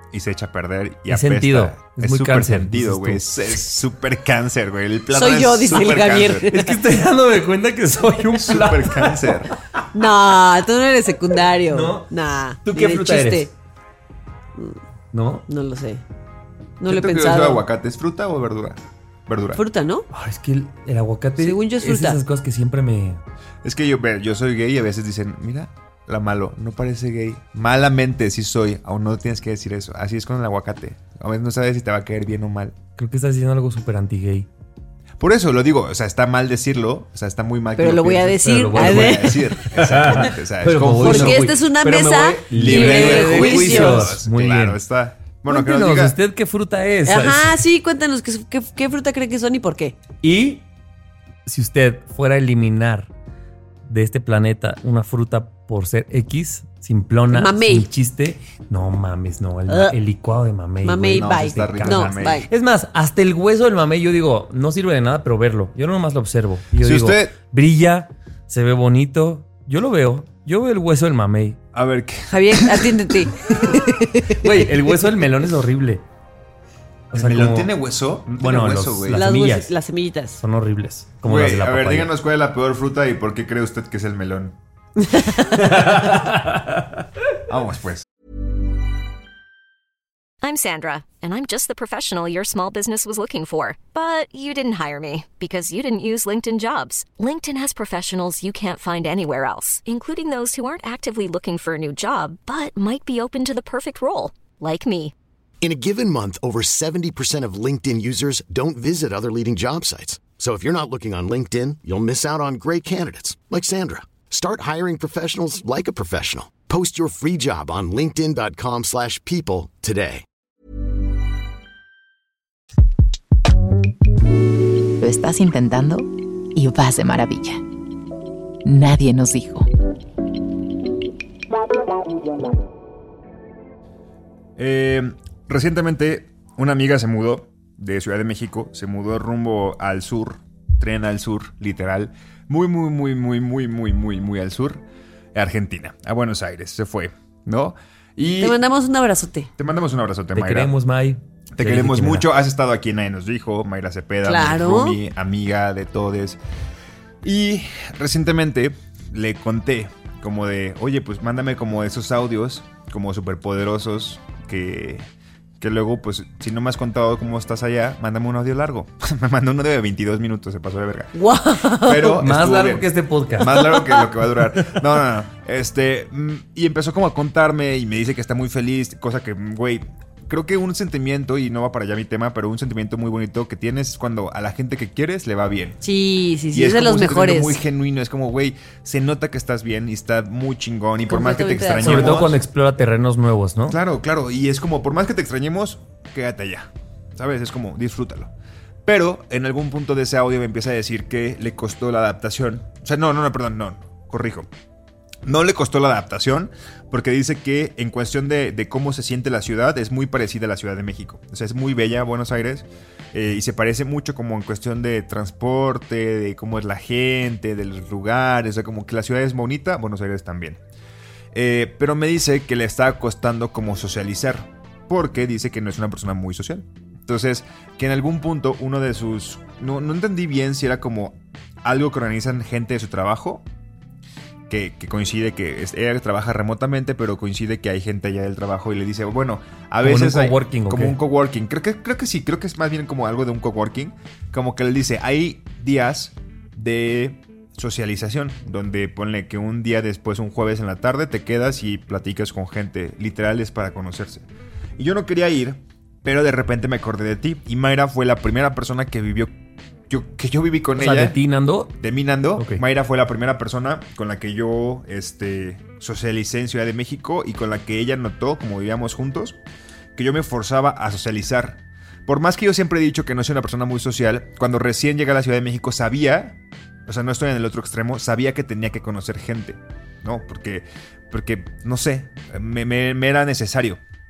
S3: y se echa a perder y
S2: Es
S3: apesta.
S2: sentido, es
S3: Es
S2: muy
S3: súper
S2: cáncer,
S3: sentido,
S2: dices
S3: güey.
S2: tú.
S3: Es es súper cáncer, güey. El plátano
S4: Soy yo,
S3: es
S4: dice el
S3: súper
S4: Javier.
S3: cáncer.
S2: Es que estoy dándome cuenta que soy un
S3: Súper
S2: plátano.
S3: cáncer.
S4: No, tú no eres secundario.
S2: ¿No?
S4: Nah.
S2: ¿Tú
S4: ni
S2: qué
S4: de
S2: fruta
S4: chiste.
S2: eres? ¿No?
S4: No lo sé. No lo he
S3: Siento que
S4: pensado.
S3: eso de aguacate, ¿es fruta o verdura? Verdura.
S4: Fruta, ¿no?
S2: Ay, es que el, el aguacate
S4: Según yo es
S2: es
S4: fruta.
S2: esas cosas que siempre me...
S3: Es que yo, ve, yo soy gay y a veces dicen, mira, la malo, no parece gay. Malamente sí soy, aún no tienes que decir eso. Así es con el aguacate. A veces no sabes si te va a caer bien o mal.
S2: Creo que estás diciendo algo súper anti-gay.
S3: Por eso lo digo, o sea, está mal decirlo, o sea, está muy mal que
S4: Pero lo voy a
S3: pienses,
S4: decir.
S2: pero lo voy a-
S4: A
S3: Lo voy a
S4: ver.
S3: decir, exactamente. O sea,
S2: Pero
S3: es
S2: como
S3: confuso.
S4: Porque
S2: voy-
S4: esta es una
S2: pero me
S4: mesa
S2: voy
S3: Libre de
S4: juicios.
S3: juicios.
S2: Muy
S3: Claro,
S2: bien.
S3: está. Bueno, que nos
S2: Cuéntenos,
S3: diga.
S2: ¿usted qué fruta es?
S4: Ajá, sí, cuéntanos qué, qué, qué fruta cree que son y por qué.
S2: Y si usted fuera a eliminar de este planeta una fruta por ser X, simplona,
S4: Mamey.
S2: sin chiste, no mames, no, el,
S4: Uh.
S2: el licuado de mamey.
S4: Mamey,
S2: güey.
S3: No,
S4: bye.
S3: está rico
S4: No,
S3: el mamey.
S4: bye.
S2: Es más, hasta el hueso del mamey, yo digo, no sirve de nada, pero verlo. Yo nomás lo observo. Y yo
S3: Si
S2: digo,
S3: usted-
S2: brilla, se ve bonito. Yo lo veo. Yo veo el hueso del mamey.
S3: A ver, ¿qué?
S4: Javier, atiéndete.
S2: Güey, el hueso del melón es horrible. O
S3: ¿El
S2: sea,
S3: melón
S2: como-
S3: tiene hueso? No
S2: Bueno,
S3: tiene hueso,
S2: los-
S3: güey.
S2: las
S4: Las,
S2: semillas.
S4: hues- las semillitas.
S2: son horribles. Como
S3: Güey,
S2: las de la
S3: a ver,
S2: papaya.
S3: díganos cuál es la peor fruta y por qué cree usted que es el melón. Vamos, pues.
S5: I'm Sandra, and I'm just the professional your small business was looking for. But you didn't hire me because you didn't use LinkedIn Jobs. LinkedIn has professionals you can't find anywhere else, including those who aren't actively looking for a new job, but might be open to the perfect role, like me.
S7: In a given month, over seventy percent of LinkedIn users don't visit other leading job sites. So if you're not looking on LinkedIn, you'll miss out on great candidates like Sandra. Start hiring professionals like a professional. Post your free job on linkedin dot com slash people today.
S1: Lo estás intentando y vas de maravilla. Nadie nos dijo.
S3: Eh, recientemente, una amiga se mudó de Ciudad de México, se mudó rumbo al sur, tren al sur, literal, muy, muy, muy, muy, muy, muy, muy, muy al sur, Argentina, a Buenos Aires, se fue, ¿no? Y
S4: Te mandamos un abrazote.
S3: te mandamos un abrazote,
S2: Te
S3: Mayra.
S2: queremos, May.
S3: Te
S2: Ya
S3: queremos
S2: dije quién
S3: mucho, has estado aquí en Nadie Nos Dijo, Mayra Cepeda,
S4: Claro.
S3: mi roomie, amiga de todes. Y recientemente le conté como de, oye, pues mándame como esos audios, como súper poderosos, que, que luego, pues, si no me has contado cómo estás allá, mándame un audio largo. Me mandó uno de veintidós minutos, se pasó de verga.
S4: ¡Wow!
S3: Pero
S2: Más
S3: estuvo
S2: largo
S3: bien.
S2: que este podcast.
S3: Más largo que lo que va a durar. No, no, no. Este, mm, y empezó como a contarme y me dice que está muy feliz, cosa que, güey, creo que un sentimiento, y no va para allá mi tema, pero un sentimiento muy bonito que tienes es cuando a la gente que quieres le va bien.
S4: Sí, sí, sí,
S3: Y
S4: es de
S3: como
S4: los
S3: un sentimiento
S4: mejores.
S3: muy genuino, es como, güey, se nota que estás bien y está muy chingón y por más que te
S4: Completamente de acuerdo.
S3: extrañemos.
S2: Sobre todo cuando explora terrenos nuevos, ¿no?
S3: Claro, claro, y es como, por más que te extrañemos, quédate allá, ¿sabes? Es como, disfrútalo. Pero en algún punto de ese audio me empieza a decir que le costó la adaptación. O sea, no, no, no, perdón, no, corrijo. No le costó la adaptación porque dice que en cuestión de, de cómo se siente la ciudad es muy parecida a la Ciudad de México. O sea, es muy bella Buenos Aires eh, y se parece mucho como en cuestión de transporte, de cómo es la gente, de los lugares. O sea, como que la ciudad es bonita, Buenos Aires también. Eh, pero me dice que le está costando como socializar porque dice que no es una persona muy social. Entonces, que en algún punto uno de sus... No, no entendí bien si era como algo que organizan gente de su trabajo. Que, que coincide que es- ella trabaja remotamente, pero coincide que hay gente allá del trabajo y le dice, bueno, a
S2: Como en
S3: veces
S2: un
S3: hay-
S2: coworking, ¿o
S3: como
S2: qué?
S3: un coworking. Creo que, creo que sí, creo que es más bien como algo de un coworking. Como que le dice, hay días de socialización, donde ponle que un día después, un jueves en la tarde, te quedas y platicas con gente, literal es para conocerse. Y yo no quería ir, pero de repente me acordé de ti. Y Mayra fue la primera persona que vivió, yo, que yo viví con
S2: O
S3: ella.
S2: sea, de ti, Nando.
S3: De mí, Nando.
S2: Ok.
S3: Mayra fue la primera persona con la que yo este, socialicé en Ciudad de México y con la que ella notó, como vivíamos juntos, que yo me forzaba a socializar. Por más que yo siempre he dicho que no soy una persona muy social, cuando recién llegué a la Ciudad de México sabía, o sea, no estoy en el otro extremo, sabía que tenía que conocer gente, ¿no? Porque, porque no sé, me, me- me era necesario.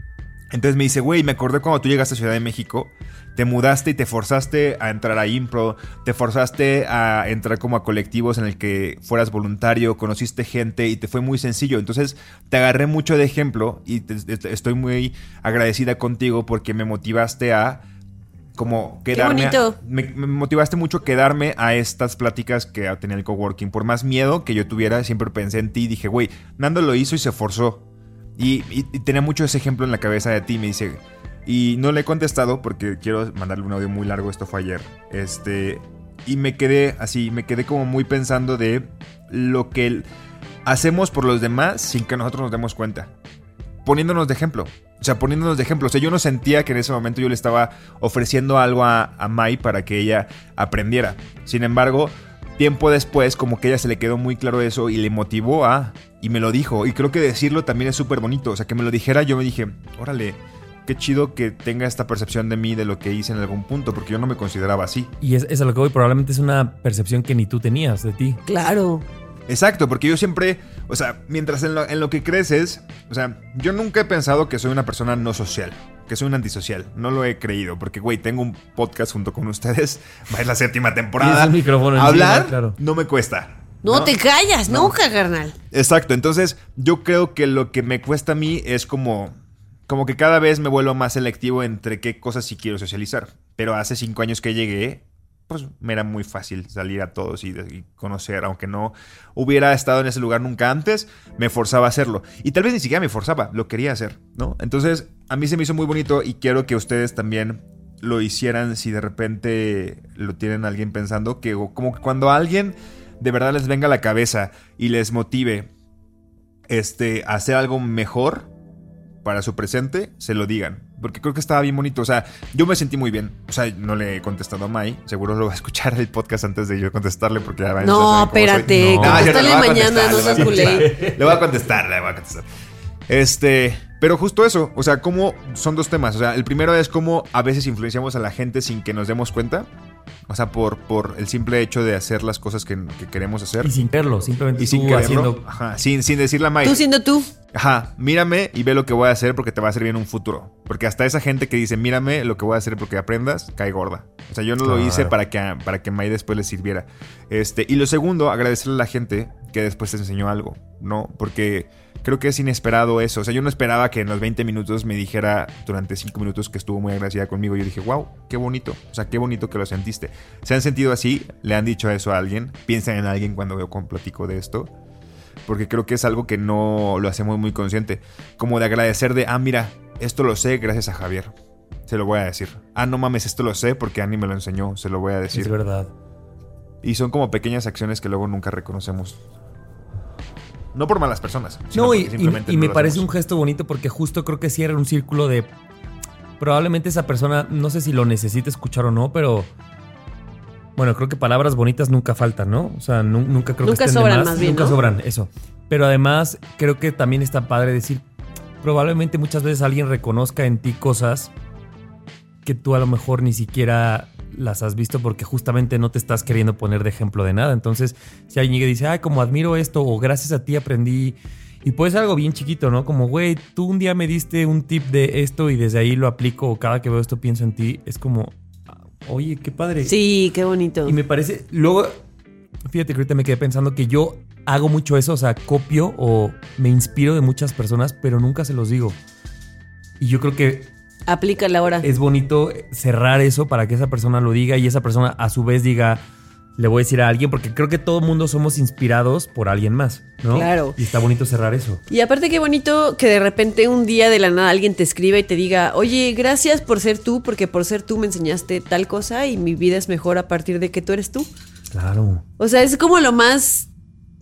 S3: Entonces me dice, güey, me acordé cuando tú llegaste a Ciudad de México, te mudaste y te forzaste a entrar a impro, te forzaste a entrar como a colectivos en el que fueras voluntario, conociste gente y te fue muy sencillo. Entonces te agarré mucho de ejemplo y te, te, estoy muy agradecida contigo porque me motivaste a como quedarme.
S4: Qué bonito.
S3: A, me, me motivaste mucho a quedarme a estas pláticas que tenía el coworking. Por más miedo que yo tuviera, siempre pensé en ti y dije, güey, Nando lo hizo y se forzó. Y, y, y tenía mucho ese ejemplo en la cabeza de ti. Me dice, y no le he contestado porque quiero mandarle un audio muy largo. Esto fue ayer. Este, y me quedé así, me quedé como muy pensando de lo que hacemos por los demás sin que nosotros nos demos cuenta. Poniéndonos de ejemplo. O sea, poniéndonos de ejemplo. O sea, yo no sentía que en ese momento yo le estaba ofreciendo algo a, a Mai para que ella aprendiera. Sin embargo, tiempo después, como que a ella se le quedó muy claro eso y le motivó a... Y me lo dijo. Y creo que decirlo también es súper bonito. O sea, que me lo dijera, yo me dije, órale, qué chido que tenga esta percepción de mí, de lo que hice en algún punto, porque yo no me consideraba así.
S2: Y es, es a lo que voy. Probablemente es una percepción que ni tú tenías de ti.
S4: Claro.
S3: Exacto, porque yo siempre, o sea, mientras en lo, en lo que creces, o sea, yo nunca he pensado que soy una persona no social, que soy un antisocial. No lo he creído, porque, güey, tengo un podcast junto con ustedes, va en la séptima temporada.
S2: Y es un micrófono
S3: Hablar
S2: encima, claro.
S3: no me cuesta.
S4: No,
S3: ¿no?
S4: te callas,
S3: No.
S4: nunca, carnal.
S3: Exacto, entonces yo creo que lo que me cuesta a mí es como, como que cada vez me vuelvo más selectivo entre qué cosas sí quiero socializar. Pero hace cinco años que llegué, pues me era muy fácil salir a todos y, y conocer, aunque no hubiera estado en ese lugar nunca antes, me forzaba a hacerlo. Y tal vez ni siquiera me forzaba, lo quería hacer, ¿no? Entonces a mí se me hizo muy bonito y quiero que ustedes también lo hicieran si de repente lo tienen alguien pensando, que como que cuando alguien de verdad les venga a la cabeza y les motive este, a hacer algo mejor para su presente, se lo digan. Porque creo que estaba bien bonito. O sea, yo me sentí muy bien. O sea, no le he contestado a Mai. Seguro lo va a escuchar el podcast antes de yo contestarle porque ya va a
S4: No, espérate.
S2: No.
S4: Contéstale
S3: Ah, yo le voy a
S4: mañana, no
S3: contestar,
S4: seas
S3: le voy a
S4: culé.
S3: contestar. Le voy a contestar, le voy a contestar. Este, pero justo eso. O sea, cómo son dos temas. O sea, el primero es cómo a veces influenciamos a la gente sin que nos demos cuenta. O sea, por, por el simple hecho de hacer las cosas que, que queremos hacer.
S2: Y sin quererlo, simplemente
S3: Y sin
S2: tú
S3: quererlo.
S2: haciendo...
S3: Ajá, sin, sin decirle a Mai.
S4: Tú siendo tú.
S3: Ajá, mírame y ve lo que voy a hacer porque te va a servir en un futuro. Porque hasta esa gente que dice, mírame lo que voy a hacer porque aprendas, cae gorda. O sea, yo no
S2: Claro.
S3: lo hice para que, para que Mai después le sirviera. Este, y lo segundo, agradecerle a la gente que después te enseñó algo, ¿no? Porque creo que es inesperado eso. O sea, yo no esperaba que en los veinte minutos me dijera durante cinco minutos que estuvo muy agradecida conmigo. Yo dije, wow, qué bonito. O sea, qué bonito que lo sentiste. ¿Se han sentido así? ¿Le han dicho eso a alguien? Piensen en alguien cuando veo con platico de esto. Porque creo que es algo que no lo hacemos muy consciente. Como de agradecer de, ah, mira, esto lo sé gracias a Javier. Se lo voy a decir. Ah, no mames, esto lo sé porque Ani me lo enseñó. Se lo voy a decir.
S2: Es verdad.
S3: Y son como pequeñas acciones que luego nunca reconocemos. No por malas personas. Sino
S2: No, y,
S3: porque simplemente
S2: y- y
S3: no
S2: me
S3: lo
S2: parece
S3: hacemos.
S2: un gesto bonito porque justo creo que cierra un círculo de... Probablemente esa persona, no sé si lo necesita escuchar o no, pero... Bueno, creo que palabras bonitas nunca faltan, ¿no? O sea, nu- nunca creo
S4: Nunca
S2: que estén de
S4: sobran,
S2: más.
S4: más bien,
S2: Nunca
S4: ¿no?
S2: sobran, eso. Pero además, creo que también está padre decir... Probablemente muchas veces alguien reconozca en ti cosas que tú a lo mejor ni siquiera las has visto porque justamente no te estás queriendo poner de ejemplo de nada. Entonces, si alguien llega y dice, ay, como admiro esto o gracias a ti aprendí... Y puede ser algo bien chiquito, ¿no? Como, güey, tú un día me diste un tip de esto y desde ahí lo aplico o cada que veo esto pienso en ti. Es como, oye, qué padre.
S4: Sí, qué bonito.
S2: Y me parece, luego, fíjate que ahorita me quedé pensando que yo hago mucho eso, o sea, copio o me inspiro de muchas personas, pero nunca se los digo. Y yo creo que
S4: Aplícala ahora.
S2: es bonito cerrar eso para que esa persona lo diga y esa persona a su vez diga, le voy a decir a alguien, porque creo que todo mundo somos inspirados por alguien más, ¿no?
S4: Claro.
S2: Y está bonito cerrar eso.
S4: Y aparte qué bonito que de repente un día de la nada alguien te escriba y te diga, oye, gracias por ser tú, porque por ser tú me enseñaste tal cosa y mi vida es mejor a partir de que tú eres tú.
S2: Claro.
S4: O sea, es como lo más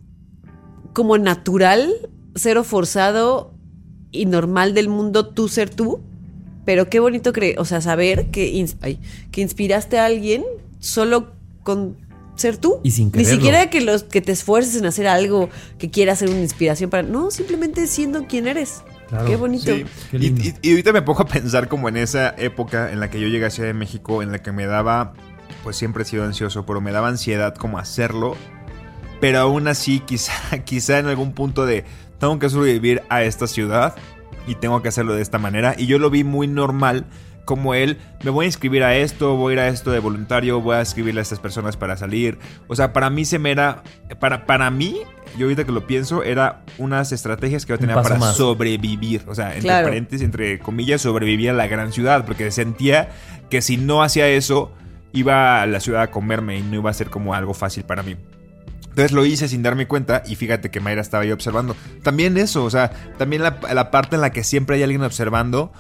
S4: como natural, cero forzado y normal del mundo tú ser tú. Pero qué bonito cre- o sea, saber que, ins- ay, que inspiraste a alguien solo con ser tú.
S2: Y sin
S4: Ni
S2: quererlo.
S4: siquiera que los que te esfuerces en hacer algo que quiera ser una inspiración para, no, simplemente siendo quien eres.
S2: Claro.
S4: Qué bonito.
S3: Sí.
S2: Qué
S3: Y,
S2: lindo.
S3: y- y ahorita me pongo a pensar como en esa época en la que yo llegué a Ciudad de México, en la que me daba, pues siempre he sido ansioso, pero me daba ansiedad como hacerlo. Pero aún así, quizá, quizá en algún punto de, tengo que sobrevivir a esta ciudad. y tengo que hacerlo de esta manera. Y yo lo vi muy normal, como él, me voy a inscribir a esto, voy a ir a esto de voluntario, voy a escribirle a estas personas para salir. O sea, para mí se me era, para, para mí, yo ahorita que lo pienso, era unas estrategias que yo tenía para más. sobrevivir. O sea, entre claro. paréntesis, entre comillas, sobrevivir a la gran ciudad, porque sentía que si no hacía eso, iba a la ciudad a comerme y no iba a ser como algo fácil para mí. Entonces lo hice sin darme cuenta y fíjate que Mayra estaba ahí observando. También eso, o sea, también la, la parte en la que siempre hay alguien observando,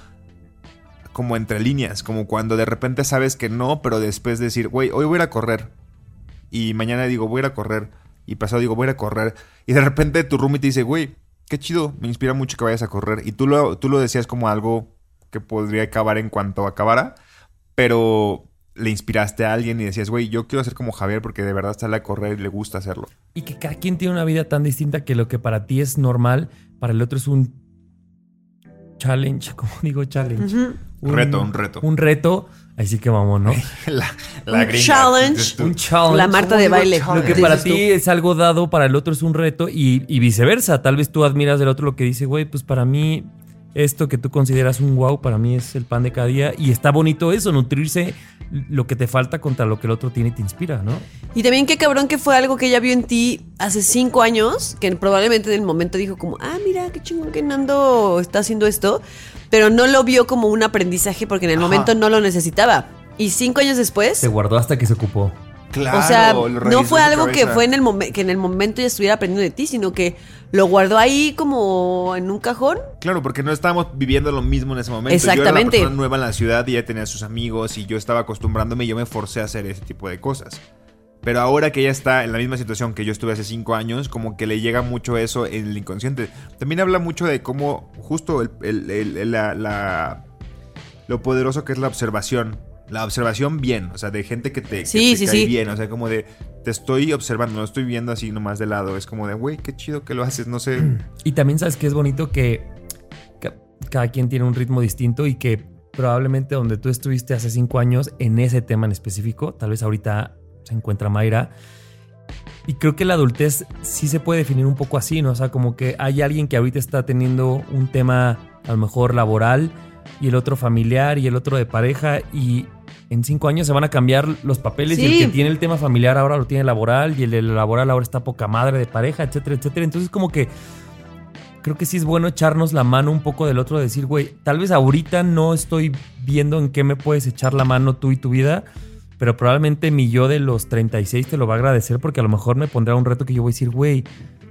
S3: como entre líneas, como cuando de repente sabes que no, pero después decir, güey, hoy voy a ir a correr. Y mañana digo, voy a ir a correr. Y pasado digo, voy a ir a correr. Y de repente tu roomie te dice, güey, qué chido, me inspira mucho que vayas a correr. Y tú lo, tú lo decías como algo que podría acabar en cuanto acabara, pero le inspiraste a alguien y decías, güey, yo quiero ser como Javier porque de verdad sale a correr y le gusta hacerlo.
S2: Y que cada quien tiene una vida tan distinta que lo que para ti es normal, para el otro es un challenge, ¿cómo digo challenge?
S3: Uh-huh. Un reto, un reto.
S2: Un reto, así que vamos, ¿no?
S3: la, la
S4: un,
S3: gringa,
S4: challenge,
S2: un challenge.
S4: La Marta de baile.
S2: Lo que para ti es algo dado, para el otro es un reto y, y viceversa. Tal vez tú admiras del otro lo que dice, güey, pues para mí esto que tú consideras un wow, para mí es el pan de cada día. Y está bonito eso, nutrirse lo que te falta contra lo que el otro tiene y te inspira, ¿no?
S4: Y también qué cabrón que fue algo que ella vio en ti hace cinco años, que probablemente en el momento dijo como, ah, mira, qué chingón que Nando está haciendo esto, pero no lo vio como un aprendizaje porque en el Ajá. momento no lo necesitaba. Y cinco años después...
S2: Se guardó hasta que se ocupó.
S3: Claro,
S4: o sea, no fue algo que fue en el momen- que en el momento ya estuviera aprendiendo de ti, sino que lo guardó ahí como en un cajón.
S3: Claro, porque no estábamos viviendo lo mismo en ese momento.
S4: Exactamente.
S3: Yo era una persona nueva en la ciudad y ella tenía sus amigos y yo estaba acostumbrándome y yo me forcé a hacer ese tipo de cosas. Pero ahora que ella está en la misma situación que yo estuve hace cinco años, como que le llega mucho eso en el inconsciente. También habla mucho de cómo justo el, el, el, el, la, la, lo poderoso que es la observación. La observación bien, o sea, de gente que te,
S4: sí,
S3: que te
S4: sí,
S3: cae
S4: sí.
S3: bien. O sea, como de, te estoy observando, no estoy viendo así nomás de lado. Es como de, güey, qué chido que lo haces, no sé.
S2: Y también sabes que es bonito que cada quien tiene un ritmo distinto y que probablemente donde tú estuviste hace cinco años en ese tema en específico, tal vez ahorita se encuentra Mayra. Y creo que la adultez sí se puede definir un poco así, ¿no? O sea, como que hay alguien que ahorita está teniendo un tema a lo mejor laboral y el otro familiar y el otro de pareja y en cinco años se van a cambiar los papeles sí. y el que tiene el tema familiar ahora lo tiene laboral y el de laboral ahora está poca madre de pareja, etcétera, etcétera. Entonces como que creo que sí es bueno echarnos la mano un poco del otro, decir, güey, tal vez ahorita no estoy viendo en qué me puedes echar la mano tú y tu vida, pero probablemente mi yo de los treinta y seis te lo va a agradecer porque a lo mejor me pondrá un reto que yo voy a decir, güey,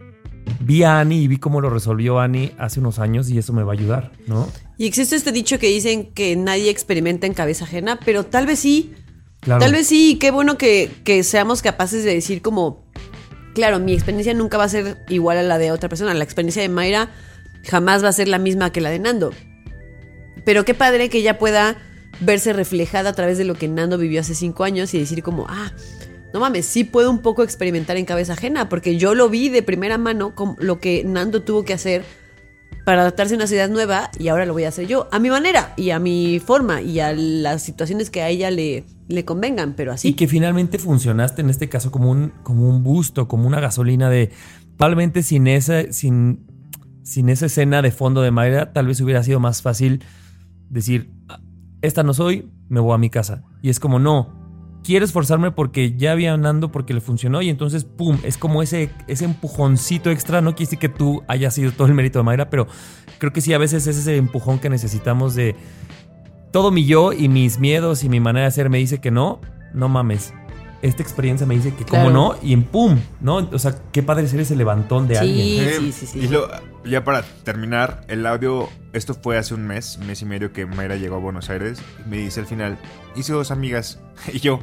S2: vi a Ani y vi cómo lo resolvió Ani hace unos años y eso me va a ayudar, ¿no?
S4: Y existe este dicho que dicen que nadie experimenta en cabeza ajena, pero tal vez sí.
S2: Claro.
S4: Tal vez sí, qué bueno que, que seamos capaces de decir como, claro, mi experiencia nunca va a ser igual a la de otra persona. La experiencia de Mayra jamás va a ser la misma que la de Nando. Pero qué padre que ella pueda verse reflejada a través de lo que Nando vivió hace cinco años y decir como, ah, no mames, sí puedo un poco experimentar en cabeza ajena, porque yo lo vi de primera mano con lo que Nando tuvo que hacer para adaptarse a una ciudad nueva y ahora lo voy a hacer yo, a mi manera y a mi forma y a las situaciones que a ella le, le convengan, pero así.
S2: Y que finalmente funcionaste en este caso como un, como un busto, como una gasolina de, probablemente sin esa, sin, sin esa escena de fondo de Mayra, tal vez hubiera sido más fácil decir, esta no soy, me voy a mi casa. Y es como, no, quiero esforzarme porque ya había Nando, porque le funcionó y entonces, pum, es como ese, ese empujoncito extra. No quiere decir que tú hayas sido todo el mérito de Mayra, pero creo que sí, a veces es ese empujón que necesitamos de todo mi yo y mis miedos y mi manera de ser me dice que no, no mames. Esta experiencia me dice que
S4: claro.
S2: cómo no, y en pum, ¿no? O sea, qué padre ser ese levantón de
S4: sí,
S2: alguien.
S4: Sí, sí, sí.
S3: Y lo, ya para terminar, el audio, esto fue hace un mes, mes y medio que Mayra llegó a Buenos Aires. Y me dice al final, hice dos amigas. Y yo,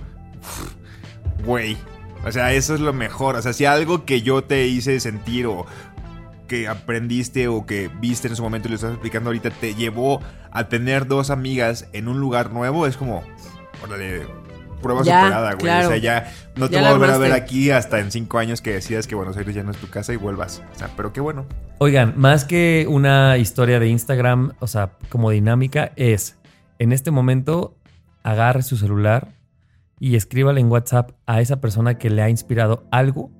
S3: güey, o sea, eso es lo mejor. O sea, si algo que yo te hice sentir o que aprendiste o que viste en su momento y lo estás explicando ahorita te llevó a tener dos amigas en un lugar nuevo, es como, órale, prueba
S4: ya,
S3: superada, güey.
S4: Claro.
S3: O sea, ya no te
S4: ya
S3: voy a volver a
S4: armaste.
S3: ver aquí hasta en cinco años que decías que Buenos Aires ya no es tu casa y vuelvas. O sea, pero qué bueno.
S2: Oigan, más que una historia de Instagram, o sea, como dinámica, es, en este momento, agarre su celular y escríbale en WhatsApp a esa persona que le ha inspirado algo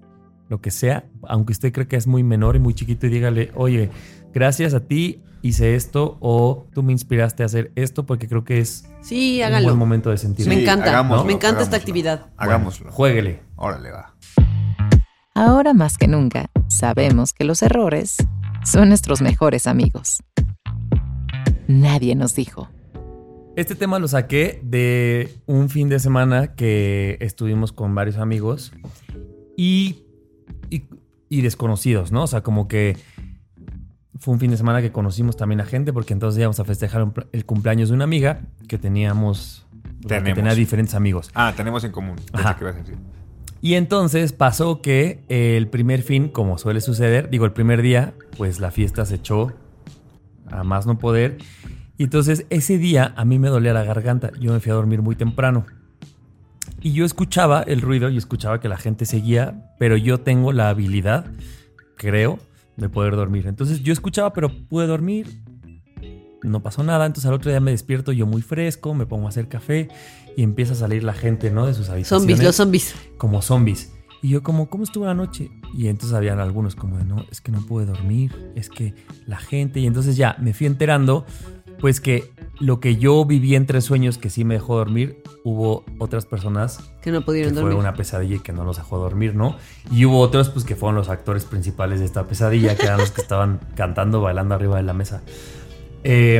S2: lo que sea, aunque usted cree que es muy menor y muy chiquito, y dígale, oye, gracias a ti hice esto, o tú me inspiraste a hacer esto porque creo que es
S4: Sí,
S2: un
S4: háganlo.
S2: buen momento de sentirlo.
S4: Me
S3: Sí,
S4: encanta,
S3: hagámoslo,
S4: me encanta esta
S3: hagámoslo.
S4: actividad.
S3: Hagámoslo.
S2: Juéguele.
S3: Órale, va.
S1: Ahora más que nunca, sabemos que los errores son nuestros mejores amigos. Nadie nos dijo.
S2: Este tema lo saqué de un fin de semana que estuvimos con varios amigos y, y, y desconocidos, ¿no? O sea, como que fue un fin de semana que conocimos también a gente, porque entonces íbamos a festejar un pl- el cumpleaños de una amiga que teníamos, o sea, que
S3: Tenemos.
S2: tenía diferentes amigos.
S3: Ah, tenemos en común. Pensé
S2: Ajá.
S3: que ibas a decir.
S2: Y entonces pasó que el primer fin, como suele suceder, digo, el primer día, pues la fiesta se echó a más no poder. Y entonces ese día a mí me dolía la garganta. Yo me fui a dormir muy temprano. Y yo escuchaba el ruido y escuchaba que la gente seguía, pero yo tengo la habilidad, creo, de poder dormir. Entonces yo escuchaba, pero pude dormir. No pasó nada. Entonces al otro día me despierto yo muy fresco, me pongo a hacer café y empieza a salir la gente, ¿no? De sus habitaciones.
S4: Zombies, los zombies.
S2: Como zombies. Y yo como, ¿cómo estuvo la noche? Y entonces habían algunos como de, no, es que no pude dormir, es que la gente... Y entonces ya me fui enterando, pues que lo que yo viví entre sueños, que sí me dejó dormir, hubo otras personas
S4: Que no
S2: que
S4: pudieron
S2: fue
S4: dormir.
S2: una pesadilla y que no los dejó dormir, ¿no? Y hubo otros, pues que fueron los actores principales de esta pesadilla, que eran los que estaban cantando, bailando arriba de la mesa. Eh,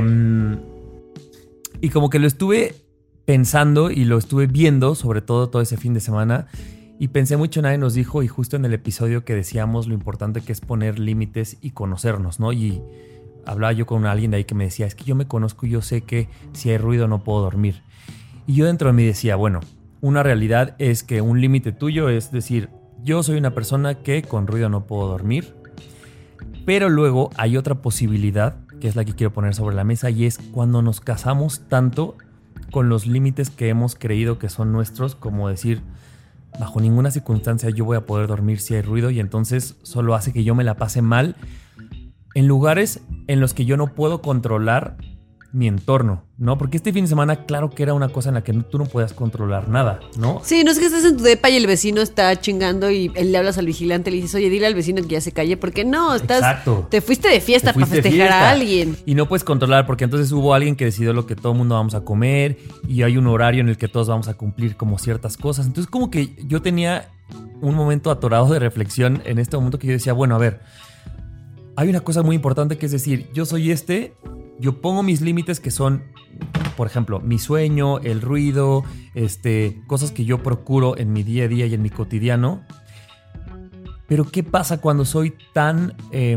S2: y como que lo estuve pensando y lo estuve viendo, sobre todo todo ese fin de semana, y pensé mucho, nadie nos dijo, y justo en el episodio que decíamos lo importante que es poner límites y conocernos, ¿no? Y hablaba yo con alguien de ahí que me decía, es que yo me conozco y yo sé que si hay ruido no puedo dormir. Y yo dentro de mí decía, bueno, una realidad es que un límite tuyo es decir, yo soy una persona que con ruido no puedo dormir, pero luego hay otra posibilidad, que es la que quiero poner sobre la mesa, y es cuando nos casamos tanto con los límites que hemos creído que son nuestros, como decir, bajo ninguna circunstancia yo voy a poder dormir si hay ruido, y entonces solo hace que yo me la pase mal en lugares en los que yo no puedo controlar mi entorno, ¿no? Porque este fin de semana, claro que era una cosa en la que no, tú no podías controlar nada, ¿no?
S4: Sí, no es que estés en tu depa y el vecino está chingando y le hablas al vigilante y le dices, oye, dile al vecino que ya se calle, porque no, estás,
S2: Exacto.
S4: te fuiste de fiesta
S2: Te fuiste
S4: para
S2: de
S4: festejar
S2: fiesta.
S4: a alguien.
S2: Y no puedes controlar, porque entonces hubo alguien que decidió lo que todo el mundo vamos a comer y hay un horario en el que todos vamos a cumplir como ciertas cosas. Entonces como que yo tenía un momento atorado de reflexión en este momento que yo decía, bueno, a ver, hay una cosa muy importante que es decir, yo soy este, yo pongo mis límites que son, por ejemplo, mi sueño, el ruido, este, cosas que yo procuro en mi día a día y en mi cotidiano. Pero ¿qué pasa cuando soy tan eh,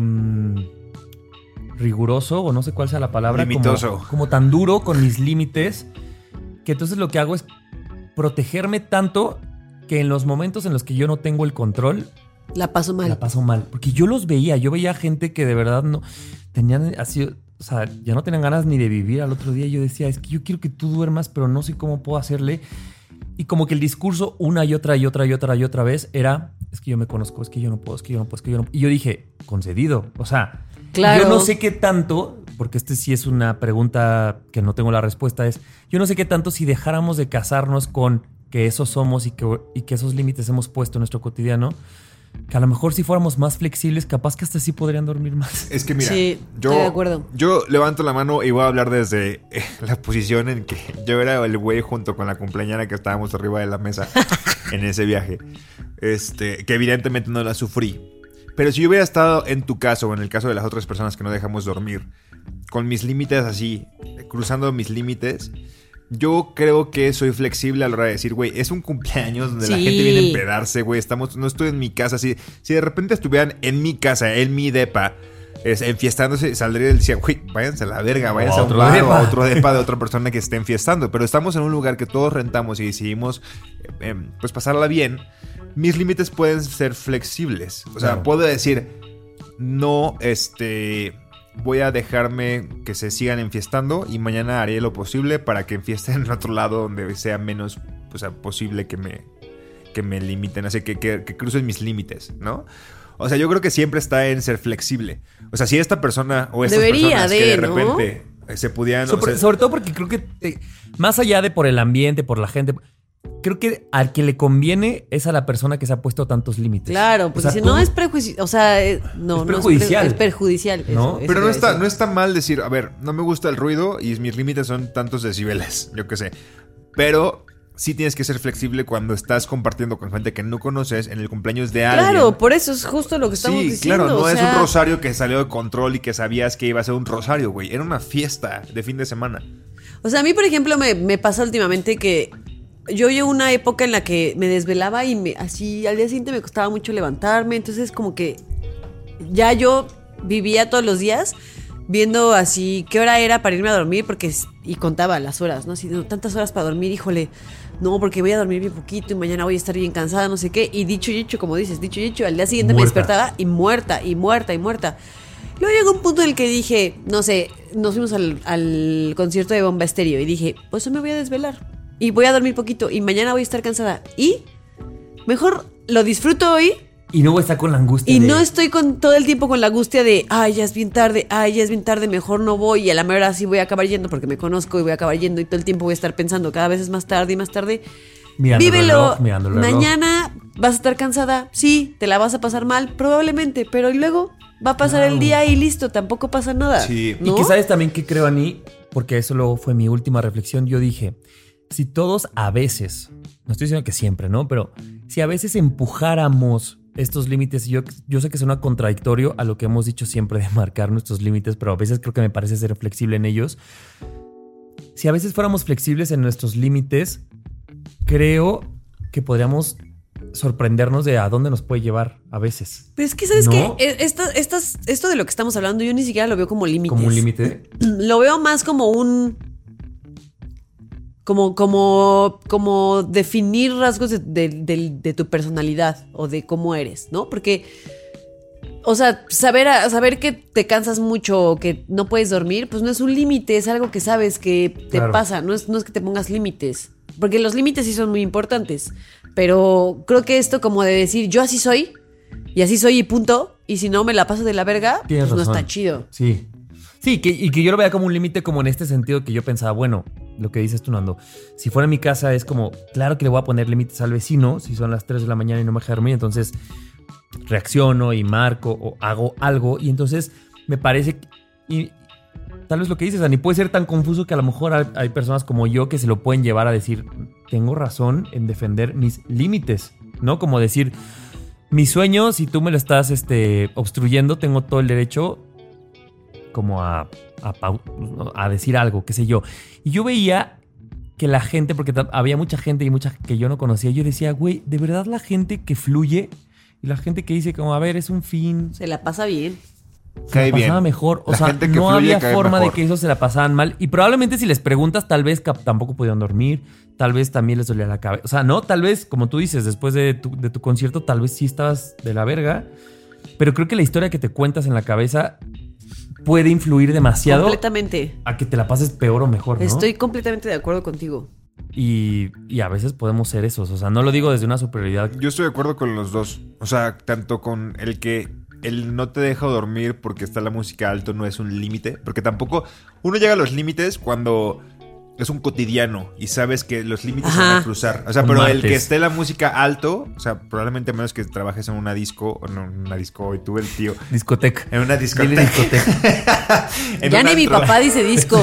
S2: riguroso, o no sé cuál sea la palabra,
S3: Limitoso.
S2: Como, como tan duro con mis límites, que entonces lo que hago es protegerme tanto que en los momentos en los que yo no tengo el control,
S4: La paso mal.
S2: la paso mal? Porque yo los veía, yo veía gente que de verdad no tenían así, o sea, ya no tenían ganas ni de vivir al otro día. Yo decía, es que yo quiero que tú duermas, pero no sé cómo puedo hacerle. Y como que el discurso una y otra y otra y otra y otra vez era, es que yo me conozco, es que yo no puedo, es que yo no puedo, es que yo no puedo. Y yo dije, concedido. O sea,
S4: Claro.
S2: yo no sé qué tanto, porque este sí es una pregunta que no tengo la respuesta, es, yo no sé qué tanto si dejáramos de casarnos con que eso somos y que, y que esos límites hemos puesto en nuestro cotidiano, que a lo mejor si fuéramos más flexibles, capaz que hasta sí podrían dormir más.
S3: Es que mira,
S4: Sí,
S3: yo,
S4: estoy de acuerdo.
S3: yo levanto la mano y voy a hablar desde eh, la posición en que yo era el güey junto con la cumpleañera que estábamos arriba de la mesa en ese viaje. Este, que evidentemente no la sufrí. Pero si yo hubiera estado en tu caso o en el caso de las otras personas que no dejamos dormir, con mis límites así, cruzando mis límites, yo creo que soy flexible a la hora de decir, güey, es un cumpleaños donde la
S4: Sí.
S3: gente viene a empedarse, güey. Estamos, no estoy en mi casa. Si, si de repente estuvieran en mi casa, en mi depa, es, enfiestándose, saldría y decía, güey, váyanse a la verga, váyanse
S2: a
S3: a, un
S2: otro
S3: bar o
S2: depa.
S3: a otro depa de otra persona que esté enfiestando. Pero estamos en un lugar que todos rentamos y decidimos, eh, eh, pues, pasarla bien. Mis límites pueden ser flexibles. O sea,
S2: Claro.
S3: puedo decir, no, este... voy a dejarme que se sigan enfiestando y mañana haré lo posible para que enfiesten en otro lado donde sea menos, o sea, posible que me, que me limiten, así que, que, que crucen mis límites, ¿no? O sea, yo creo que siempre está en ser flexible. O sea, si esta persona o estas
S4: Debería
S3: personas
S4: de,
S3: que de
S4: ¿no?
S3: repente se pudieran...
S2: Sobre,
S3: o sea,
S2: sobre todo porque creo que eh, más allá de por el ambiente, por la gente, creo que al que le conviene es a la persona que se ha puesto tantos límites.
S4: Claro, pues
S2: o sea,
S4: si
S2: tú,
S4: no es prejuicial, o sea, eh, no,
S2: Es
S4: no
S2: perjudicial.
S4: es, pre- es perjudicial.
S2: ¿No?
S4: eso, eso
S3: Pero no
S4: iba a
S3: está,
S4: decir.
S3: no está mal decir, a ver, no me gusta el ruido y mis límites son tantos decibeles, yo qué sé. Pero sí tienes que ser flexible cuando estás compartiendo con gente que no conoces en el cumpleaños de alguien.
S4: Claro, por eso es justo lo que estamos
S3: Sí,
S4: diciendo.
S3: claro, no
S4: o
S3: es
S4: sea,
S3: un rosario que salió de control y que sabías que iba a ser un rosario, güey. Era una fiesta de fin de semana.
S4: O sea, a mí, por ejemplo, me, me pasa últimamente que yo llevo una época en la que me desvelaba y me, así al día siguiente me costaba mucho levantarme. Entonces, como que ya yo vivía todos los días viendo así qué hora era para irme a dormir, porque y contaba las horas, ¿no? Así, no, tantas horas para dormir, híjole, no, porque voy a dormir bien poquito y mañana voy a estar bien cansada, no sé qué. Y dicho y hecho, como dices, dicho y hecho, al día siguiente
S2: Muerta.
S4: me despertaba y muerta, y muerta, y muerta. Luego llegó un punto en el que dije, no sé, nos fuimos al, al concierto de Bomba Estéreo y dije, pues yo me voy a desvelar y voy a dormir poquito y mañana voy a estar cansada. Y mejor lo disfruto hoy.
S2: Y no voy a estar con la angustia.
S4: Y
S2: de,
S4: no estoy con todo el tiempo con la angustia de, ay, ya es bien tarde, ay, ya es bien tarde, mejor no voy. Y a la mejor hora sí voy a acabar yendo porque me conozco y voy a acabar yendo y todo el tiempo voy a estar pensando cada vez es más tarde y más tarde.
S2: mirando el
S4: Vívelo.
S2: reloj, mirando el reloj.
S4: Mañana vas a estar cansada, sí, te la vas a pasar mal, probablemente, pero luego va a pasar
S2: Claro.
S4: el día y listo, tampoco pasa nada.
S3: Sí.
S4: ¿no?
S2: Y que sabes también que creo, Ani, porque eso luego fue mi última reflexión. Yo dije, si todos a veces, no estoy diciendo que siempre, ¿no? Pero si a veces empujáramos estos límites, y yo, yo sé que suena contradictorio a lo que hemos dicho siempre de marcar nuestros límites, pero a veces creo que me parece ser flexible en ellos. Si a veces fuéramos flexibles en nuestros límites, creo que podríamos sorprendernos de a dónde nos puede llevar a veces.
S4: Pero es que, ¿sabes
S2: ¿No?
S4: qué? E- Esta, estas, esto de lo que estamos hablando, yo ni siquiera lo veo como límites.
S2: Como un límite.
S4: Lo veo más como un... Como, como, como definir rasgos de, de- de- de tu personalidad o de cómo eres, ¿no? Porque, o sea, saber, a- saber que te cansas mucho o que no puedes dormir, pues no es un límite, es algo que sabes que te
S2: Claro.
S4: pasa, no es, no es que te pongas límites. Porque los límites sí son muy importantes, pero creo que esto como de decir, yo así soy, y así soy y punto, y si no me la paso de la verga,
S2: Tienes
S4: pues no
S2: razón.
S4: está chido.
S2: Sí. Sí, que, y que yo lo vea como un límite como en este sentido que yo pensaba, bueno, lo que dices tú, Nando, si fuera en mi casa es como, claro que le voy a poner límites al vecino si son las tres de la mañana y no me deja dormir, entonces reacciono y marco o hago algo y entonces me parece, y tal vez lo que dices, Dani, puede ser tan confuso que a lo mejor hay, hay personas como yo que se lo pueden llevar a decir, tengo razón en defender mis límites, ¿no? Como decir, mi sueño, si tú me lo estás este, obstruyendo, tengo todo el derecho como a, a, pau- a decir algo, qué sé yo. Y yo veía que la gente, porque ta- había mucha gente y mucha que yo no conocía, yo decía, güey, de verdad la gente que fluye y la gente que dice como, a ver, es un fin,
S4: Se la pasa bien.
S2: se
S3: Cae
S2: la pasaba
S3: bien.
S2: mejor. O
S3: La
S2: sea,
S3: gente que
S2: no
S3: fluye
S2: había
S3: cae
S2: forma
S3: mejor.
S2: de que eso se la pasaban mal. Y probablemente si les preguntas, tal vez cap- tampoco pudieron dormir, tal vez también les dolía la cabeza. O sea, no, tal vez, como tú dices, después de tu, de tu concierto, tal vez sí estabas de la verga. Pero creo que la historia que te cuentas en la cabeza puede influir demasiado
S4: Completamente.
S2: a que te la pases peor o mejor, ¿no?
S4: Estoy completamente de acuerdo contigo.
S2: Y, y a veces podemos ser esos. O sea, no lo digo desde una superioridad.
S3: Yo estoy de acuerdo con los dos. O sea, tanto con el que el no te deja dormir porque está la música alto no es un límite. Porque tampoco uno llega a los límites cuando es un cotidiano y sabes que los límites se van
S4: Ajá.
S3: a cruzar. O sea,
S2: Un
S3: pero el
S2: martes.
S3: que esté la música alto, o sea, probablemente a menos que trabajes en una disco, o no, en una disco, y tú el tío,
S2: Discoteca.
S3: en una
S2: Dile
S3: discoteca.
S2: discoteca.
S3: En
S4: Ya
S3: un
S4: ni mi
S3: antro.
S4: papá dice disco.